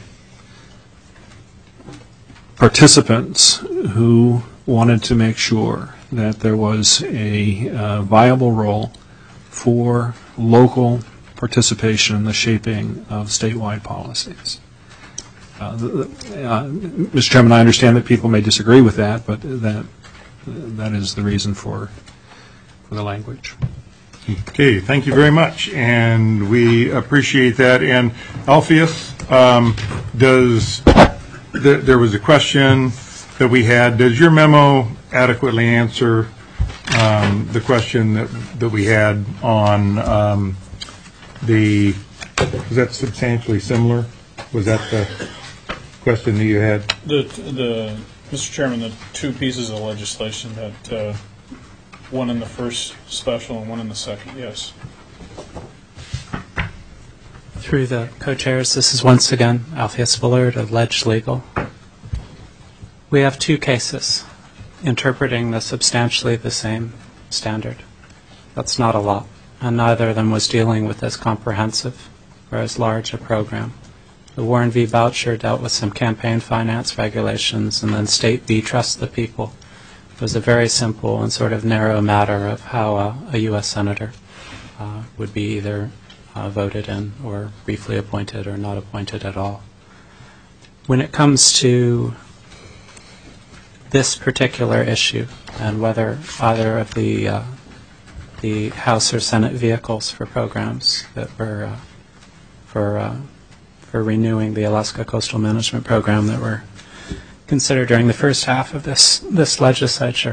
participants who wanted to make sure that there was a uh, viable role for local participation in the shaping of statewide policies. Uh, the, uh, Mister Chairman, I understand that people may disagree with that, but that that is the reason for for the language. Okay, thank you very much, and we appreciate that. And Alpheus, um, does th there was a question that we had. Does your memo adequately answer um, the question that that we had on um, the? Was that substantially similar? Was that the question that you had? The, the, Mister Chairman, the two pieces of legislation that, uh, one in the first special and one in the second, yes. Through the co-chairs, this is once again Alpheus Bullard of Ledge Legal. We have two cases interpreting the substantially the same standard. That's not a lot, and neither of them was dealing with as comprehensive or as large a program. The Warren v. Boucher dealt with some campaign finance regulations, and then State v. Trust the People was a very simple and sort of narrow matter of how uh, a U S senator uh, would be either uh, voted in or briefly appointed or not appointed at all. When it comes to this particular issue and whether either of the uh, the House or Senate vehicles for programs that were uh, for uh, for renewing the Alaska Coastal Management Program that were considered during the first half of this this legislature.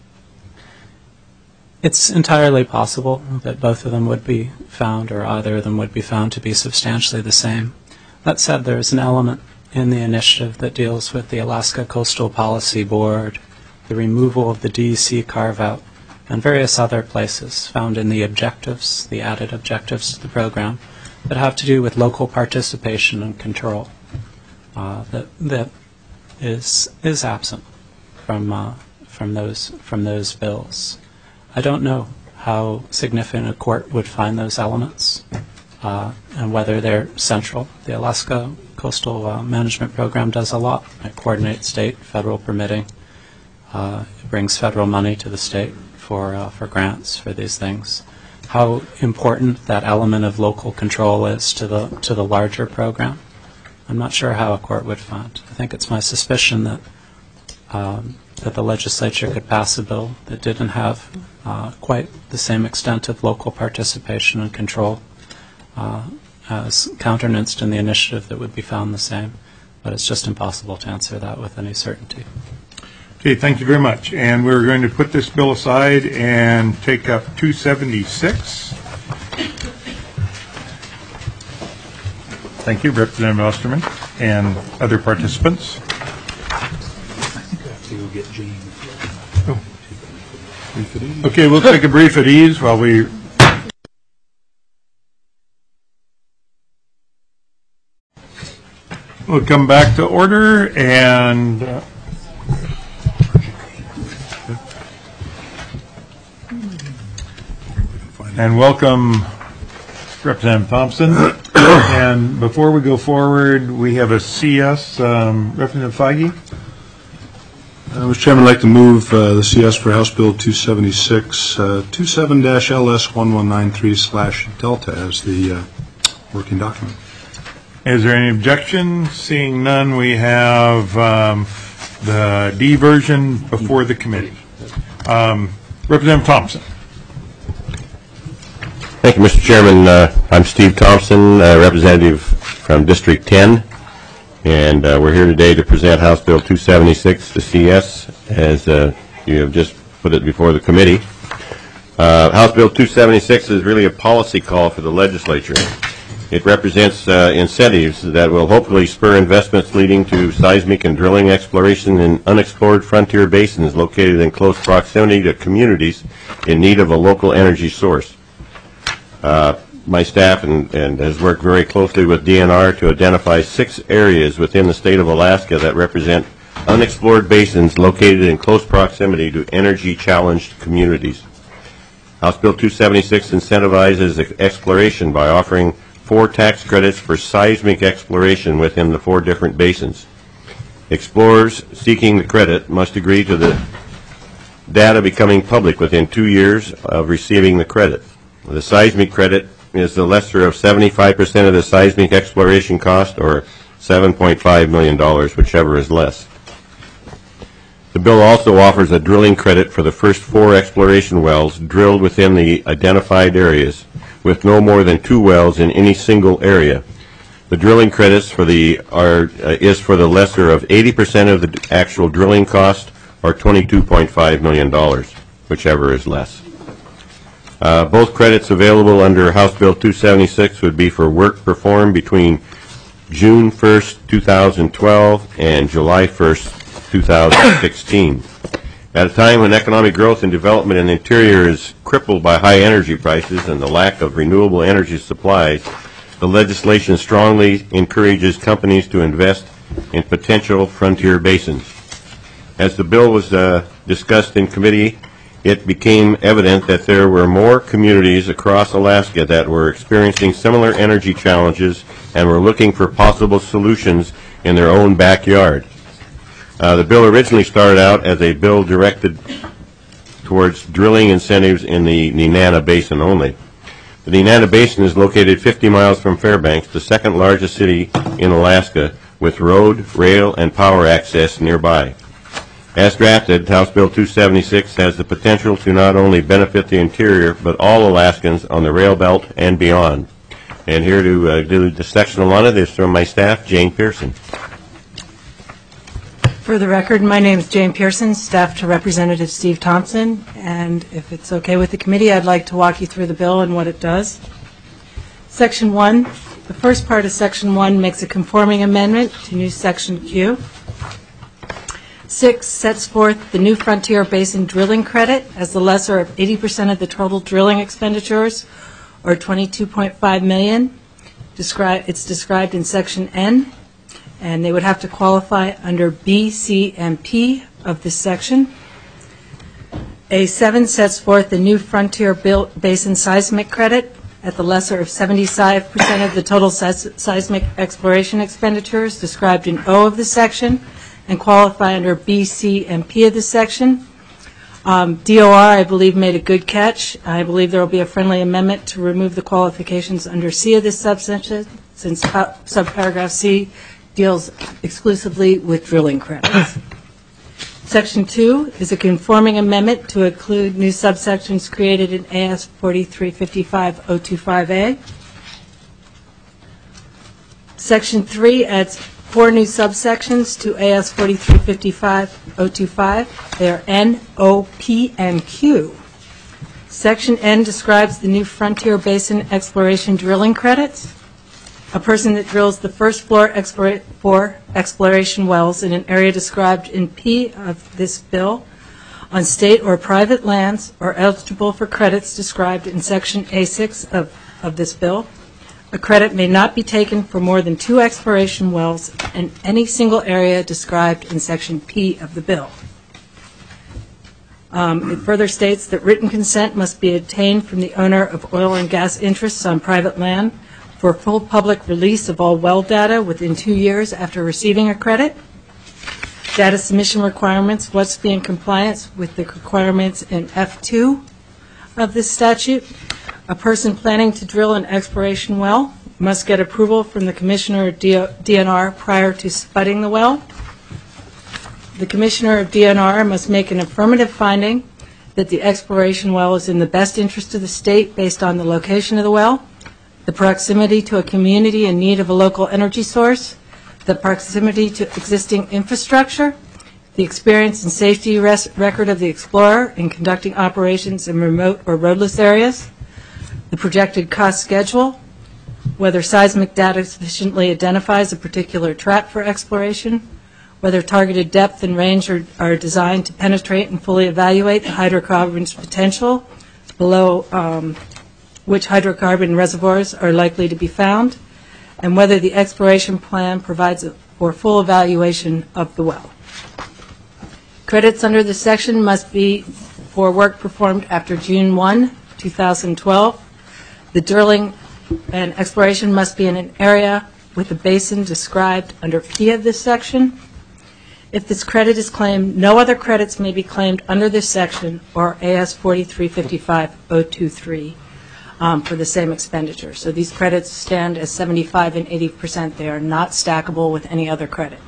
It's entirely possible that both of them would be found, or either of them would be found to be substantially the same. That said, there is an element in the initiative that deals with the Alaska Coastal Policy Board, the removal of the D E C carve-out, and various other places found in the objectives, the added objectives to the program, that have to do with local participation and control uh, that that is is absent from uh, from those from those bills. I don't know how significant a court would find those elements uh, and whether they're central. The Alaska Coastal uh, Management Program does a lot. It coordinates state, federal permitting. Uh, it brings federal money to the state for uh, for grants for these things. How important that element of local control is to the to the larger program, I'm not sure how a court would find. I think it's my suspicion that um, that the legislature could pass a bill that didn't have uh, quite the same extent of local participation and control uh, as countenanced in the initiative that would be found the same. But it's just impossible to answer that with any certainty. Okay, thank you very much. And we're going to put this bill aside and take up two seventy-six. Thank you, Representative Osterman and other participants. I think I have to go get Jane. Oh. Okay, we'll take a brief at ease while we... We'll come back to order and... Uh, and welcome Representative Thompson. And before we go forward, we have a C S, um, Representative Feige. Uh, Mister Chairman, I'd like to move uh, the C S for House Bill two seventy-six, uh, twenty-seven L S one one nine three slash Delta as the uh, working document. Is there any objection? Seeing none, we have um, the D version before the committee. Um, Representative Thompson. Thank you, Mister Chairman. Uh, I'm Steve Thompson, uh, representative from District ten, and uh, we're here today to present House Bill two seventy-six, the C S, as uh, you have just put it before the committee. Uh, House Bill two seventy-six is really a policy call for the legislature. It represents uh, incentives that will hopefully spur investments leading to seismic and drilling exploration in unexplored frontier basins located in close proximity to communities in need of a local energy source. Uh, my staff and, and has worked very closely with D N R to identify six areas within the state of Alaska that represent unexplored basins located in close proximity to energy-challenged communities. House Bill two seventy-six incentivizes exploration by offering four tax credits for seismic exploration within the four different basins. Explorers seeking the credit must agree to the data becoming public within two years of receiving the credit. The seismic credit is the lesser of seventy-five percent of the seismic exploration cost, or seven point five million dollars, whichever is less. The bill also offers a drilling credit for the first four exploration wells drilled within the identified areas, with no more than two wells in any single area. The drilling credits for the are uh, is for the lesser of eighty percent of the actual drilling cost, or twenty-two point five million dollars, whichever is less. Uh, both credits available under House Bill two seventy-six would be for work performed between June first, two thousand twelve and July first, two thousand sixteen. At a time when economic growth and development in the interior is crippled by high energy prices and the lack of renewable energy supplies, the legislation strongly encourages companies to invest in potential frontier basins. As the bill was uh, discussed in committee, it became evident that there were more communities across Alaska that were experiencing similar energy challenges and were looking for possible solutions in their own backyard. Uh, the bill originally started out as a bill directed towards drilling incentives in the Nenana Basin only. The Nenana Basin is located fifty miles from Fairbanks, the second largest city in Alaska, with road, rail, and power access nearby. As drafted, House Bill two seventy-six has the potential to not only benefit the interior, but all Alaskans on the rail belt and beyond. And here to uh, do the sectional on it is from my staff, Jane Pearson. For the record, my name is Jane Pearson, staff to Representative Steve Thompson, and if it's okay with the committee, I'd like to walk you through the bill and what it does. Section one, the first part of Section one makes a conforming amendment to new Section Q. Six sets forth the new Frontier Basin drilling credit as the lesser of eighty percent of the total drilling expenditures, or twenty-two point five million dollars. Descri- it's described in Section N, and they would have to qualify under B, C, and P of this section. A seven sets forth the new Frontier Basin seismic credit at the lesser of seventy-five percent of the total seis- seismic exploration expenditures described in O of the section, and qualify under B, C, and P of this section. Um, D O R, I believe, made a good catch. I believe there will be a friendly amendment to remove the qualifications under C of this subsection, since uh, subparagraph C deals exclusively with drilling credits. Section two is a conforming amendment to include new subsections created in A S forty-three fifty-five oh twenty-five A. Section three adds four new subsections to A S forty-three fifty-five oh twenty-five. They are N, O, P, and Q. Section N describes the new Frontier Basin Exploration Drilling Credits. A person that drills the first floor explora- for exploration wells in an area described in P of this bill on state or private lands are eligible for credits described in Section A six of, of this bill. A credit may not be taken for more than two exploration wells in any single area described in Section P of the bill. Um, it further states that written consent must be obtained from the owner of oil and gas interests on private land for full public release of all well data within two years after receiving a credit. Data submission requirements must be in compliance with the requirements in F two of this statute. A person planning to drill an exploration well must get approval from the Commissioner of D N R prior to spudding the well. The Commissioner of D N R must make an affirmative finding that the exploration well is in the best interest of the state based on the location of the well, the proximity to a community in need of a local energy source, the proximity to existing infrastructure, the experience and safety res- record of the explorer in conducting operations in remote or roadless areas, the projected cost schedule, whether seismic data sufficiently identifies a particular trap for exploration, whether targeted depth and range are, are designed to penetrate and fully evaluate the hydrocarbons' potential below um, which hydrocarbon reservoirs are likely to be found, and whether the exploration plan provides a, for full evaluation of the well. Credits under this section must be for work performed after June first, two thousand twelve. The drilling and exploration must be in an area with a basin described under P of this section. If this credit is claimed, no other credits may be claimed under this section or A S forty-three fifty-five oh twenty-three um, for the same expenditure. So these credits stand as seventy-five and eighty percent. They are not stackable with any other credit.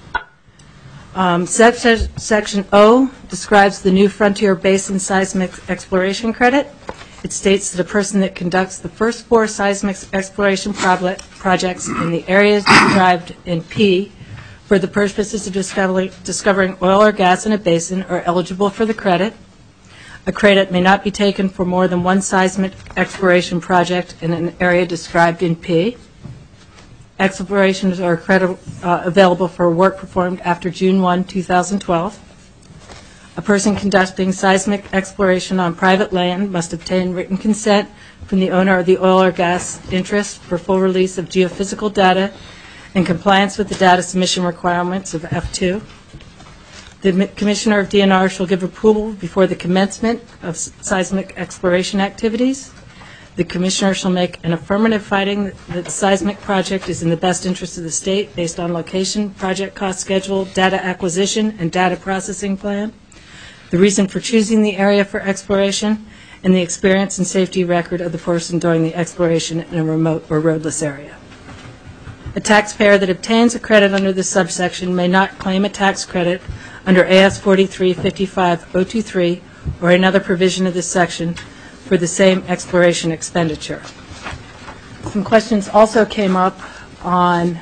Um, section, section O describes the new Frontier Basin Seismic Exploration Credit. It states that a person that conducts the first four seismic exploration prob- projects in the areas described in P for the purposes of discovery, discovering oil or gas in a basin are eligible for the credit. A credit may not be taken for more than one seismic exploration project in an area described in P. Explorations are credit, uh, available for work performed after June first, two thousand twelve. A person conducting seismic exploration on private land must obtain written consent from the owner of the oil or gas interest for full release of geophysical data in compliance with the data submission requirements of F two. The Commissioner of D N R shall give approval before the commencement of seismic exploration activities. The Commissioner shall make an affirmative finding that the seismic project is in the best interest of the state based on location, project cost schedule, data acquisition, and data processing plan, the reason for choosing the area for exploration, and the experience and safety record of the person doing the exploration in a remote or roadless area. A taxpayer that obtains a credit under this subsection may not claim a tax credit under A S forty-three fifty-five oh twenty-three or another provision of this section for the same exploration expenditure. Some questions also came up on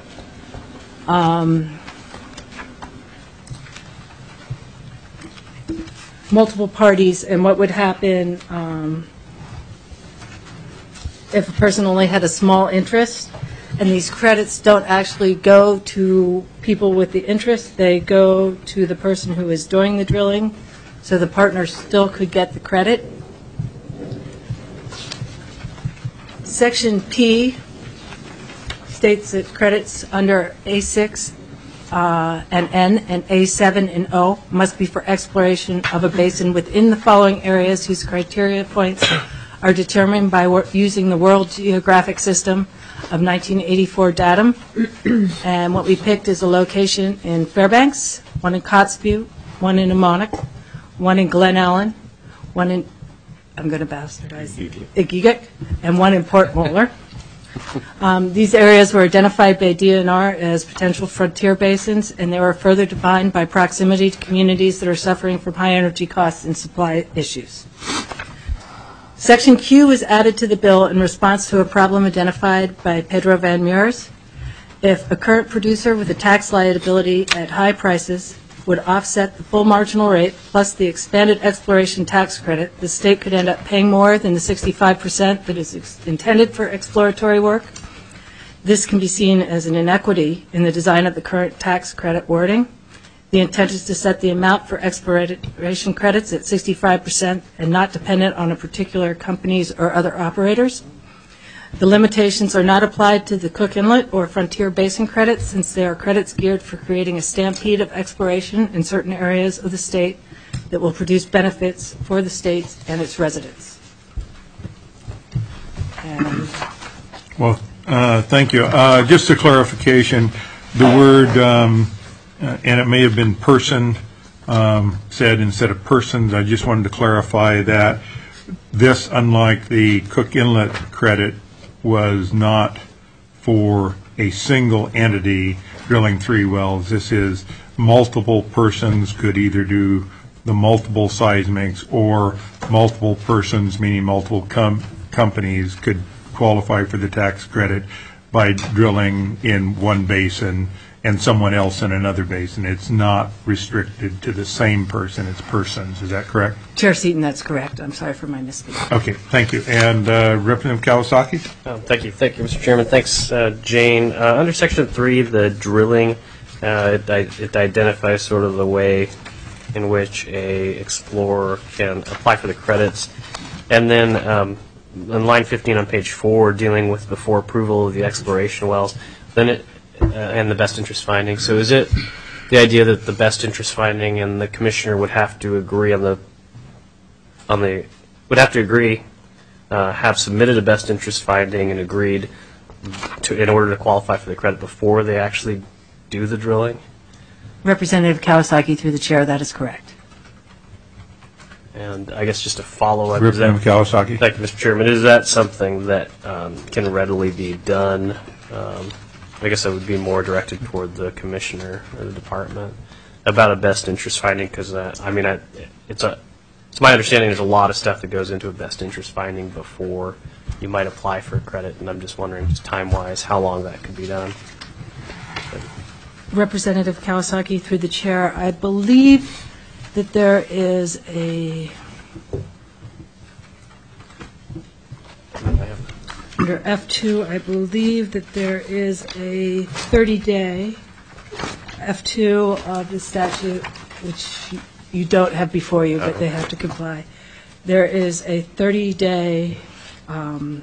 um, multiple parties and what would happen um, if a person only had a small interest. And these credits don't actually go to people with the interest. They go to the person who is doing the drilling, so the partner still could get the credit. Section P states that credits under A six uh, and N and A seven and O must be for exploration of a basin within the following areas whose criteria points are determined by wor- using the World Geographic System of nineteen eighty-four datum. And what we picked is a location in Fairbanks, one in Kotzebue, one in Amonac, one in Glen Allen, one in, I'm going to bastardize, Igiugig, and one in Port Moller. Um, these areas were identified by D N R as potential frontier basins, and they were further defined by proximity to communities that are suffering from high energy costs and supply issues. Section Q was added to the bill in response to a problem identified by Pedro Van Meurs. If a current producer with a tax liability at high prices would offset the full marginal rate plus the expanded exploration tax credit, the state could end up paying more than the sixty-five percent that is ex- intended for exploratory work. This can be seen as an inequity in the design of the current tax credit wording. The intent is to set the amount for exploration credits at sixty-five percent and not dependent on a particular companies or other operators. The limitations are not applied to the Cook Inlet or Frontier Basin credits, since they are credits geared for creating a stampede of exploration in certain areas of the state that will produce benefits for the state and its residents. And Well, uh, thank you. Uh, Just a clarification, the word, um, uh, and it may have been person, um, said instead of persons. I just wanted to clarify that this, unlike the Cook Inlet credit, was not for a single entity drilling three wells. This is multiple persons could either do the multiple seismics, or multiple persons, meaning multiple com- companies, could qualify for the tax credit by drilling in one basin and someone else in another basin. It's not restricted to the same person, it's persons. Is that correct? Chair Seaton, that's correct. I'm sorry for my misspeak. Okay, thank you. And uh, Representative Kawasaki? Oh, thank you. Thank you, Mister Chairman. Thanks, uh, Jane. Uh, under Section three, the drilling, uh, it, it identifies sort of the way in which a explorer can apply for the credits. And then um, in line fifteen on page four, dealing with before approval of the exploration wells, then it uh, and the best interest finding. So is it the idea that the best interest finding and the commissioner would have to agree on the on the would have to agree, uh, have submitted a best interest finding and agreed to in order to qualify for the credit before they actually do the drilling? Representative Kawasaki, through the chair, that is correct. And I guess just a follow-up. Representative Kawasaki. Thank you, Mister Chairman. Is that something that um, can readily be done? Um, I guess that would be more directed toward the commissioner or the department about a best interest finding, because uh, I mean, I, it's a it's my understanding there's a lot of stuff that goes into a best interest finding before you might apply for a credit, and I'm just wondering, just time-wise, how long that could be done. Representative Kawasaki, through the chair, I believe that there is a, under F two, I believe that there is a thirty-day F two of the statute, which you don't have before you, but they have to comply. There is a thirty-day um,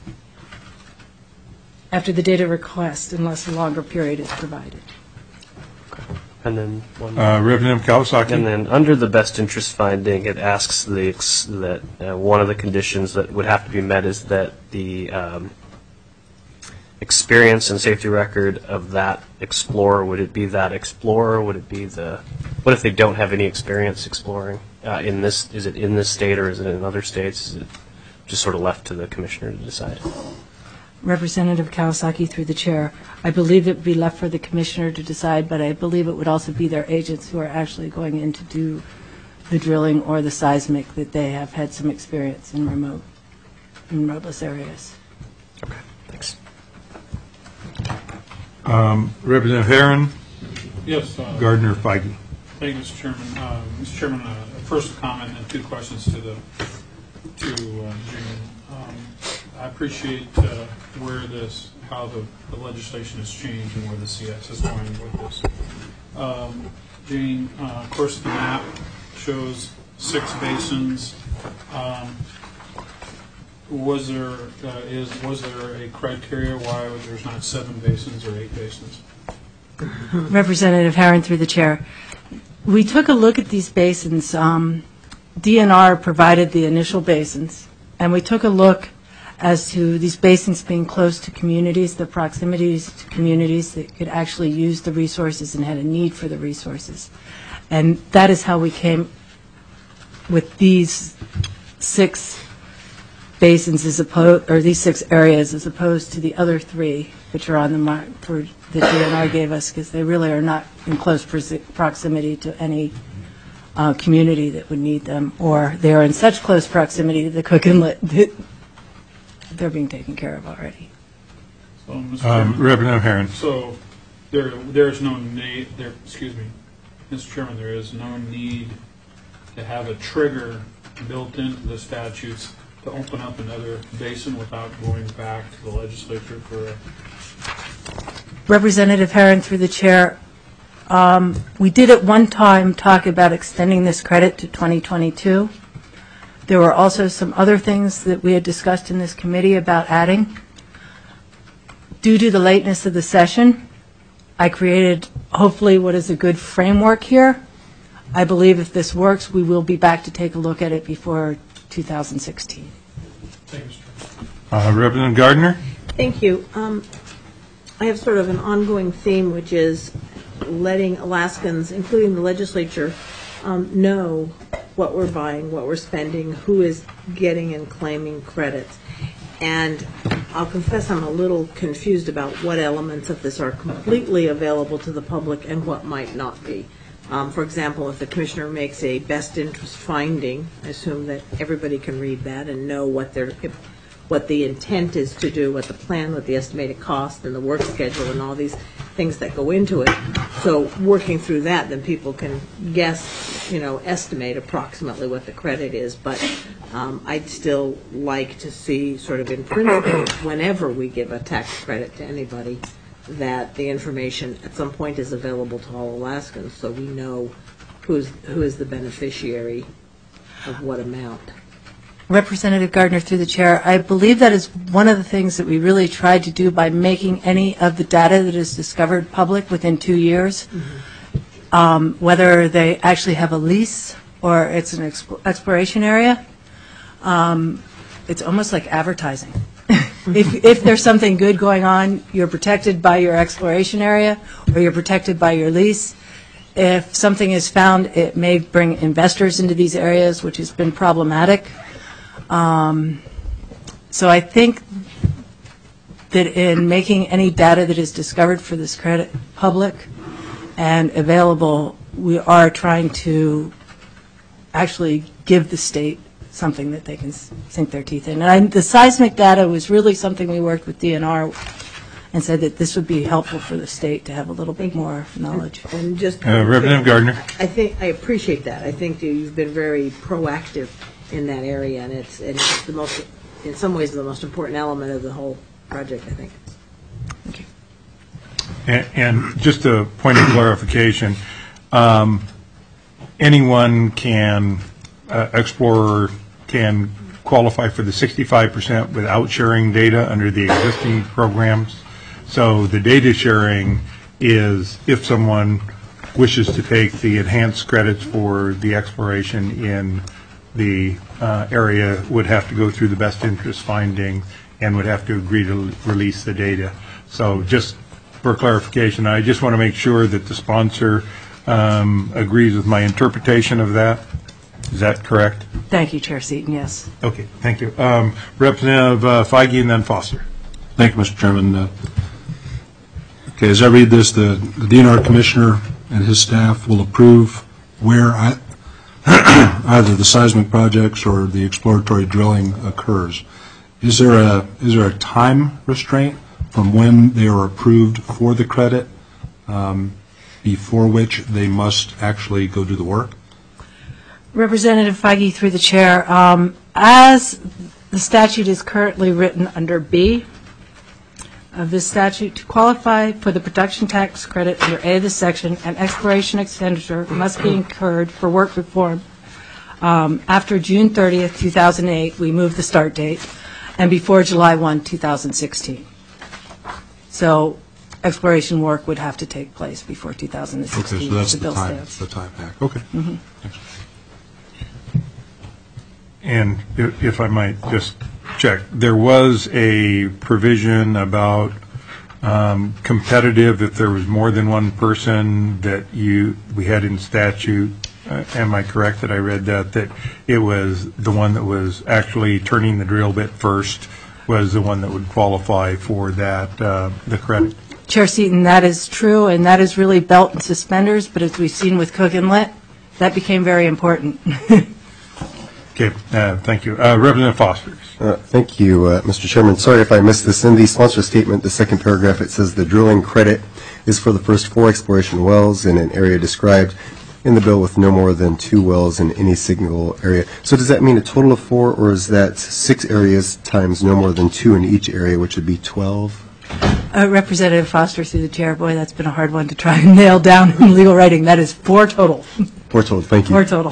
after the date of request, unless a longer period is provided. And then one Uh, Representative Kawasaki. And then under the best interest finding, it asks the ex- that uh, one of the conditions that would have to be met is that the um, experience and safety record of that explorer, would it be that explorer? Would it be the, what if they don't have any experience exploring uh, in this, is it in this state or is it in other states? Is it just sort of left to the commissioner to decide? Representative Kawasaki, through the chair, I believe it would be left for the commissioner to decide, but I believe it would also be their agents who are actually going in to do the drilling or the seismic, that they have had some experience in remote, in roadless areas. Okay, thanks. Um, Representative Herron. Yes. uh, Gardner Feige. Thank you, Mister Chairman. Uh, Mister Chairman, uh, first a comment and two questions to the to uh, Jane. Um, I appreciate uh, where this, how the, the legislation has changed and where the C X is going with this. Um, Jane, uh, of course, the map shows six basins. Um, was there uh, is was there a criteria why there's not seven basins or eight basins? Representative Herron, through the chair, we took a look at these basins. Um, D N R provided the initial basins, and we took a look as to these basins being close to communities, the proximities to communities that could actually use the resources and had a need for the resources. And that is how we came with these six basins as opposed, or these six areas as opposed to the other three, which are on the mark for the D N R gave us, because they really are not in close proximity to any uh, community that would need them, or they are in such close proximity to the Cook Inlet that they're being taken care of already. So, Mister Um, Chairman, Representative Herron. so there, there is no need, there, excuse me, Mister Chairman, there is no need to have a trigger built into the statutes to open up another basin without going back to the legislature for a Representative Herron, through the chair, um, we did at one time talk about extending this credit to twenty twenty-two. There were also some other things that we had discussed in this committee about adding. Due to the lateness of the session, I created hopefully what is a good framework here. I believe if this works, we will be back to take a look at it before two thousand sixteen. Thank you, Mister Chairman. Uh, Representative Gardner. Thank you. Um, I have sort of an ongoing theme, which is letting Alaskans, including the legislature, um, know what we're buying, what we're spending, who is getting and claiming credits. And I'll confess I'm a little confused about what elements of this are completely available to the public and what might not be. Um, for example, if the commissioner makes a best interest finding, I assume that everybody can read that and know what their if, what the intent is to do, what the plan, what the estimated cost, and the work schedule, and all these things that go into it. So working through that, then people can guess, you know, estimate approximately what the credit is. But um, I'd still like to see, sort of in principle, whenever we give a tax credit to anybody, that the information at some point is available to all Alaskans, so we know who's who is the beneficiary of what amount. Representative Gardner, through the chair, I believe that is one of the things that we really tried to do by making any of the data that is discovered public within two years, mm-hmm. um, whether they actually have a lease or it's an exp- exploration area. Um, it's almost like advertising. if, if there's something good going on, you're protected by your exploration area or you're protected by your lease. If something is found, it may bring investors into these areas, which has been problematic. Um, so I think that in making any data that is discovered for this credit public and available, we are trying to actually give the state something that they can sink their teeth in. And I, the seismic data was really something we worked with D N R and said that this would be helpful for the state to have a little bit more knowledge. And, and just uh, Representative Gardner. I think I appreciate that. I think you've been very proactive in that area, and it's, and it's the most, in some ways, the most important element of the whole project, I think. Thank you. And, and just a point of clarification, um, anyone can, uh, explorer can qualify for the sixty-five percent without sharing data under the existing programs. So the data sharing is if someone wishes to take the enhanced credits for the exploration in the uh, area would have to go through the best interest finding and would have to agree to release the data. So just for clarification, I just want to make sure that the sponsor um, agrees with my interpretation of that. Is that correct? Thank you, Chair Seaton, yes. Okay, thank you. Um, Representative uh, Feige and then Foster. Thank you, Mister Chairman. Uh, okay, as I read this, the, the D N R Commissioner and his staff will approve where I, either the seismic projects or the exploratory drilling occurs. Is there a is there a time restraint from when they are approved for the credit um, before which they must actually go do the work? Representative Feige, through the chair, um, as the statute is currently written under B of this statute, to qualify for the production tax credit under A of this section, an exploration expenditure must be incurred for work performed um, after June thirtieth, two thousand eight, we moved the start date, and before July first, two thousand sixteen. So exploration work would have to take place before two thousand sixteen. Okay, so that's the the bill time, stands. the time back. Okay. Mm-hmm. Thanks. And if if I might just check, there was a provision about um, competitive, if there was more than one person that you, we had in statute. Uh, am I correct that I read that, that it was the one that was actually turning the drill bit first was the one that would qualify for that, uh, the credit? Chair Seaton, that is true, and that is really belt and suspenders, but as we've seen with Cook Inlet, that became very important. Okay, uh, thank you. Uh, Representative Foster. Uh, Thank you, uh, Mister Chairman. Sorry if I missed this. In the sponsor statement, the second paragraph, it says the drilling credit is for the first four exploration wells in an area described in the bill with no more than two wells in any single area. So does that mean a total of four, or is that six areas times no more than two in each area, which would be twelve? Uh, Representative Foster, through the chair, boy, that's been a hard one to try and nail down in legal writing. That is four total. Four total, thank you. Four total.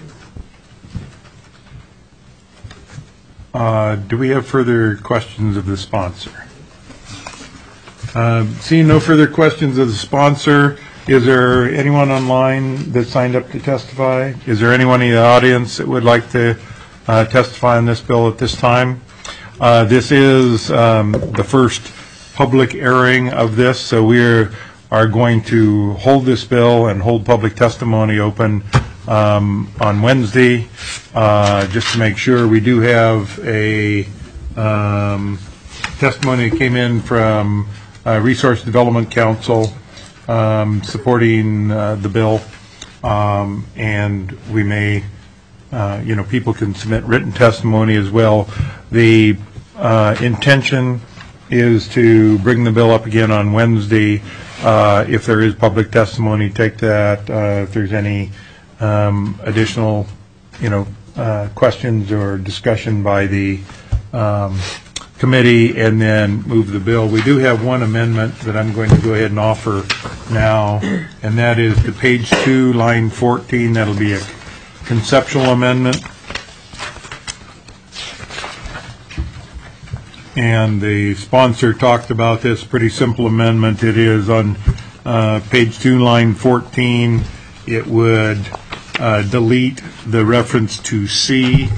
Uh, do we have further questions of the sponsor? Uh, seeing no further questions of the sponsor, is there anyone online that signed up to testify? Is there anyone in the audience that would like to uh, testify on this bill at this time? Uh, this is um, the first public airing of this, so we are going to hold this bill and hold public testimony open um, on Wednesday, uh, just to make sure. We do have a um, testimony that came in from uh, Resource Development Council um, supporting uh, the bill, um, and we may, uh, you know, people can submit written testimony as well. The uh, intention is to bring the bill up again on Wednesday. Uh, if there is public testimony, take that. Uh, if there's any um, additional, you know, uh, questions or discussion by the um, committee, and then move the bill. We do have one amendment that I'm going to go ahead and offer now, and that is to page two, line fourteen. That'll be a conceptual amendment. And the sponsor talked about this pretty simple amendment. It is on uh, page two, line fourteen. It would uh, delete the reference to C.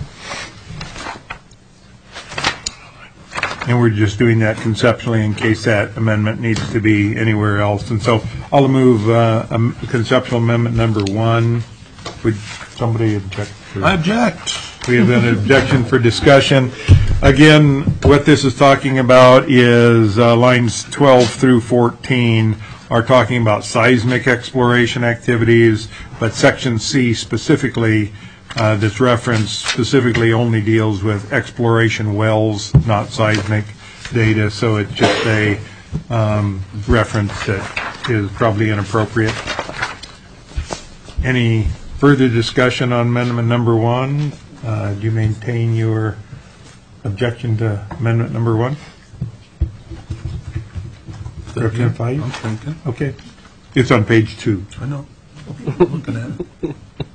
And we're just doing that conceptually in case that amendment needs to be anywhere else. And so I'll move uh, um, conceptual amendment number one. Would somebody object? I object. We have an objection for discussion. Again, what this is talking about is uh, lines twelve through fourteen are talking about seismic exploration activities, but section C specifically, uh, this reference specifically only deals with exploration wells, not seismic data, so it's just a um, reference that is probably inappropriate. Any further discussion on amendment number one? Uh, do you maintain your objection to amendment number one? Representative Fahey? I'm thinking. Okay. It's on page two. I know. I'm looking at it.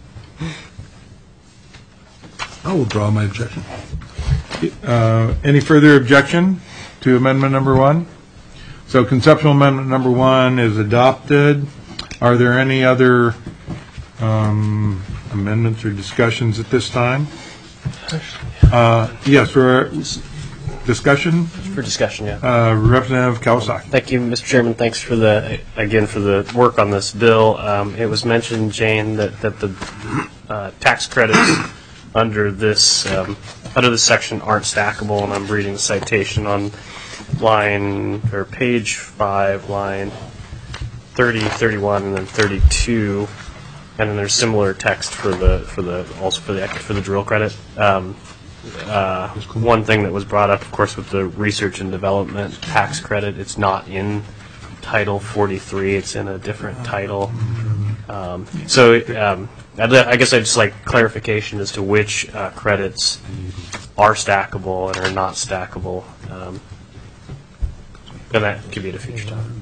I will draw my objection. Uh, any further objection to amendment number one? So conceptual amendment number one is adopted. Are there any other um, amendments or discussions at this time? Uh, yes, for discussion? For discussion, yeah. Uh, Representative Kawasaki. Thank you, Mister Chairman. Thanks for the, again, for the work on this bill. Um, it was mentioned, Jane, that, that the uh, tax credits under this um, under this section aren't stackable, and I'm reading the citation on line, or page five, line thirty, thirty-one, and then thirty-two. And then there's similar text for the for the also for the for the drill credit. Um, uh, one thing that was brought up, of course, with the research and development tax credit, it's not in Title forty-three. It's in a different title. Um, so um, I'd, I guess I'd just like clarification as to which uh, credits are stackable and are not stackable. Um, and that could be at a future time.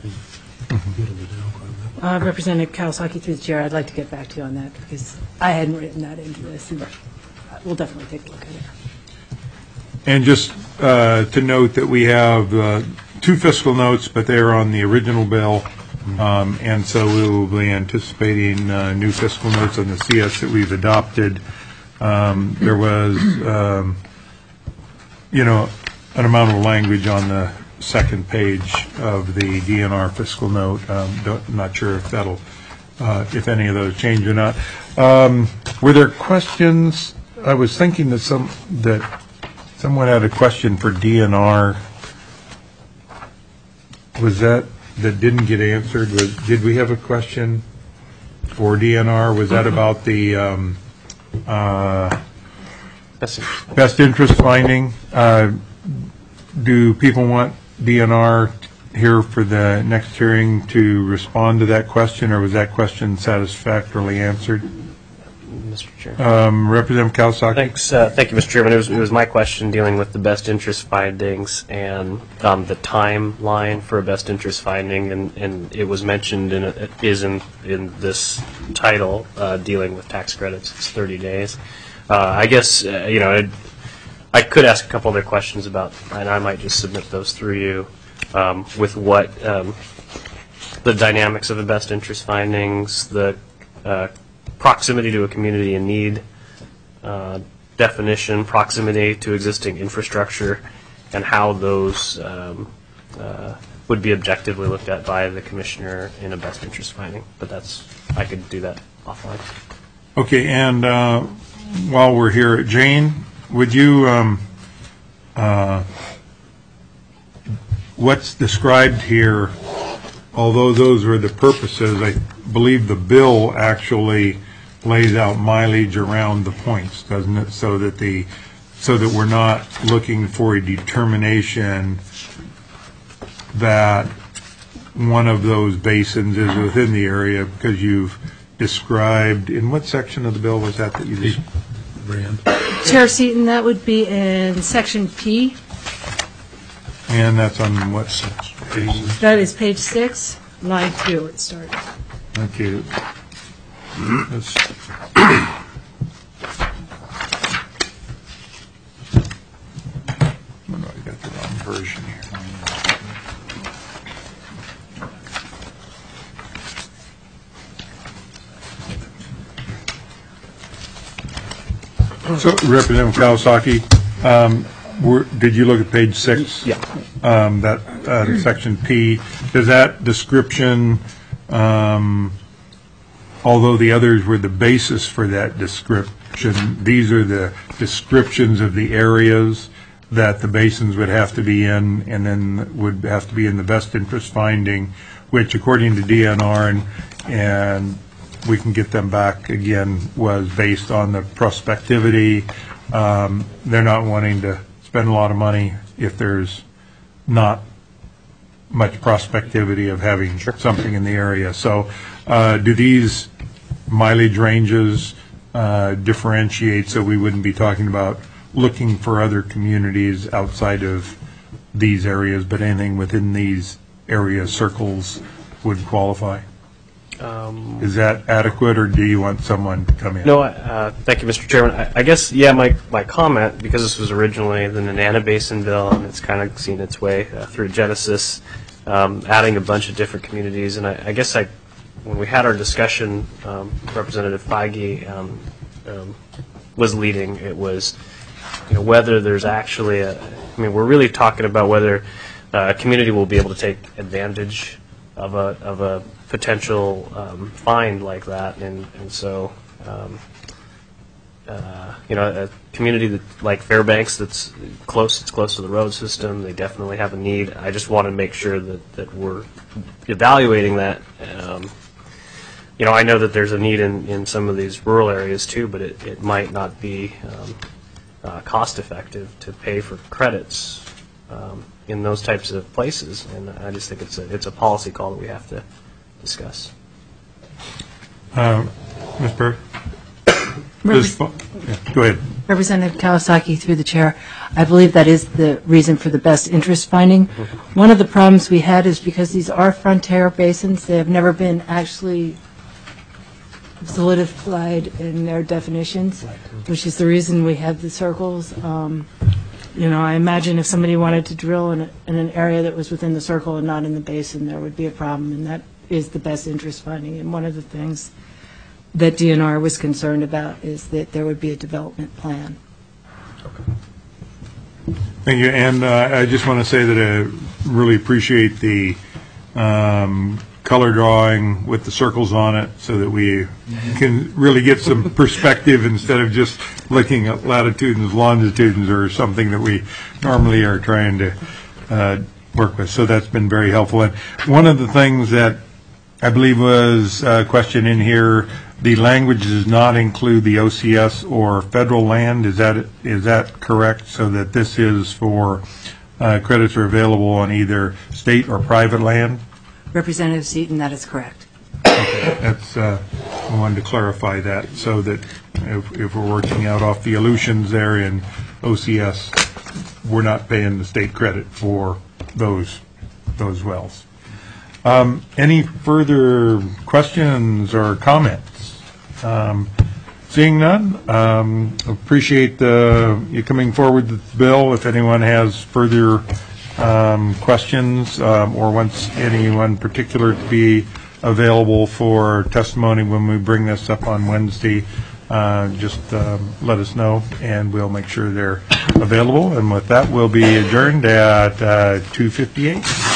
Uh, Representative Kawasaki, through the chair, I'd like to get back to you on that because I hadn't written that into this, and we'll definitely take a look at it. And just uh, to note that we have uh, two fiscal notes, but they are on the original bill, um, and so we will be anticipating uh, new fiscal notes on the C S that we've adopted. Um, there was, um, you know, an amount of language on the second page of the D N R fiscal note. Um, don't, I'm not sure if that'll, uh, if any of those change or not. Um, were there questions? I was thinking that some that someone had a question for D N R. Was that that didn't get answered? Was did we have a question for D N R? Was that about the um, uh, best interest finding. Uh, Do people want D N R here for the next hearing to respond to that question, or was that question satisfactorily answered? Mister Chair. Um, Representative Kawasaki? Thanks. Uh, thank you, Mister Chairman. It was, it was my question dealing with the best interest findings and um, the timeline for a best interest finding, and, and it was mentioned in a, it is in in this title uh, dealing with tax credits. It's thirty days. Uh, I guess uh, you know. It, I could ask a couple other questions about, and I might just submit those through you, um, with what um, the dynamics of the best interest findings, the uh, proximity to a community in need, uh, definition, proximity to existing infrastructure, and how those um, uh, would be objectively looked at by the commissioner in a best interest finding. But that's, I could do that offline. Okay, and uh, while we're here, Jane, would you, um, uh, what's described here, although those are the purposes, I believe the bill actually lays out mileage around the points, doesn't it? So that the, so that we're not looking for a determination that one of those basins is within the area, because you've described, in what section of the bill was that that you just ran? Chair Seaton, that would be in section P. And that's on what section? That is page six, line two, it starts. Okay. That's, oh, no, I got the wrong version here. So, Representative Kawasaki, um, were, did you look at page six? Yeah. Um, that uh, section P, does that description, um, although the others were the basis for that description, these are the descriptions of the areas that the basins would have to be in, and then would have to be in the best interest finding, which according to D N R, and, and we can get them back again, was based on the prospectivity. Um, they're not wanting to spend a lot of money if there's not much prospectivity of having Sure. something in the area. So uh, do these mileage ranges uh, differentiate so we wouldn't be talking about looking for other communities outside of these areas, but anything within these area circles would qualify? Um, Is that adequate, or do you want someone to come in? No, uh, thank you, Mister Chairman. I, I guess, yeah, my, my comment, because this was originally the Nenana Basin bill, and it's kind of seen its way uh, through Genesis, um, adding a bunch of different communities, and I, I guess I, when we had our discussion, um, Representative Feige um, um, was leading. It was, you know, whether there's actually a, I mean, we're really talking about whether uh, a community will be able to take advantage of a of a potential um, find like that, and and so um, uh, you know, a community that like Fairbanks that's close, it's close to the road system. They definitely have a need. I just want to make sure that that we're evaluating that. Um, you know, I know that there's a need in in some of these rural areas too, but it it might not be um, uh, cost effective to pay for credits um, in those types of places, and I just think it's a it's a policy call that we have to discuss. Uh, Miz Berg? This- yeah, Go ahead. Representative Kawasaki, through the chair, I believe that is the reason for the best interest finding. One of the problems we had is because these are frontier basins, they have never been actually solidified in their definitions, which is the reason we have the circles. Um, You know, I imagine if somebody wanted to drill in, a, in an area that was within the circle and not in the basin, there would be a problem, and that is the best interest finding. And one of the things that D N R was concerned about is that there would be a development plan. Thank you, and uh, I just want to say that I really appreciate the um, color drawing with the circles on it, so that we can really get some perspective instead of just looking at latitudes, longitudes, or something that we normally are trying to uh, work with. So that's been very helpful. And one of the things that I believe was a question in here the language does not include the O C S or federal land. Is that is that correct? So that this is for uh, credits are available on either state or private land? Representative Seaton, that is correct. Okay, that's, uh, I wanted to clarify that so that if, if we're working out off the Aleutians there in O C S, we're not paying the state credit for those those wells. Um, any further questions or comments? Um, seeing none, um, appreciate the, you coming forward with the bill. If anyone has further um, questions um, or wants anyone particular to be available for testimony when we bring this up on Wednesday, uh, just um, let us know and we'll make sure they're available. And with that, we'll be adjourned at uh, two fifty-eight.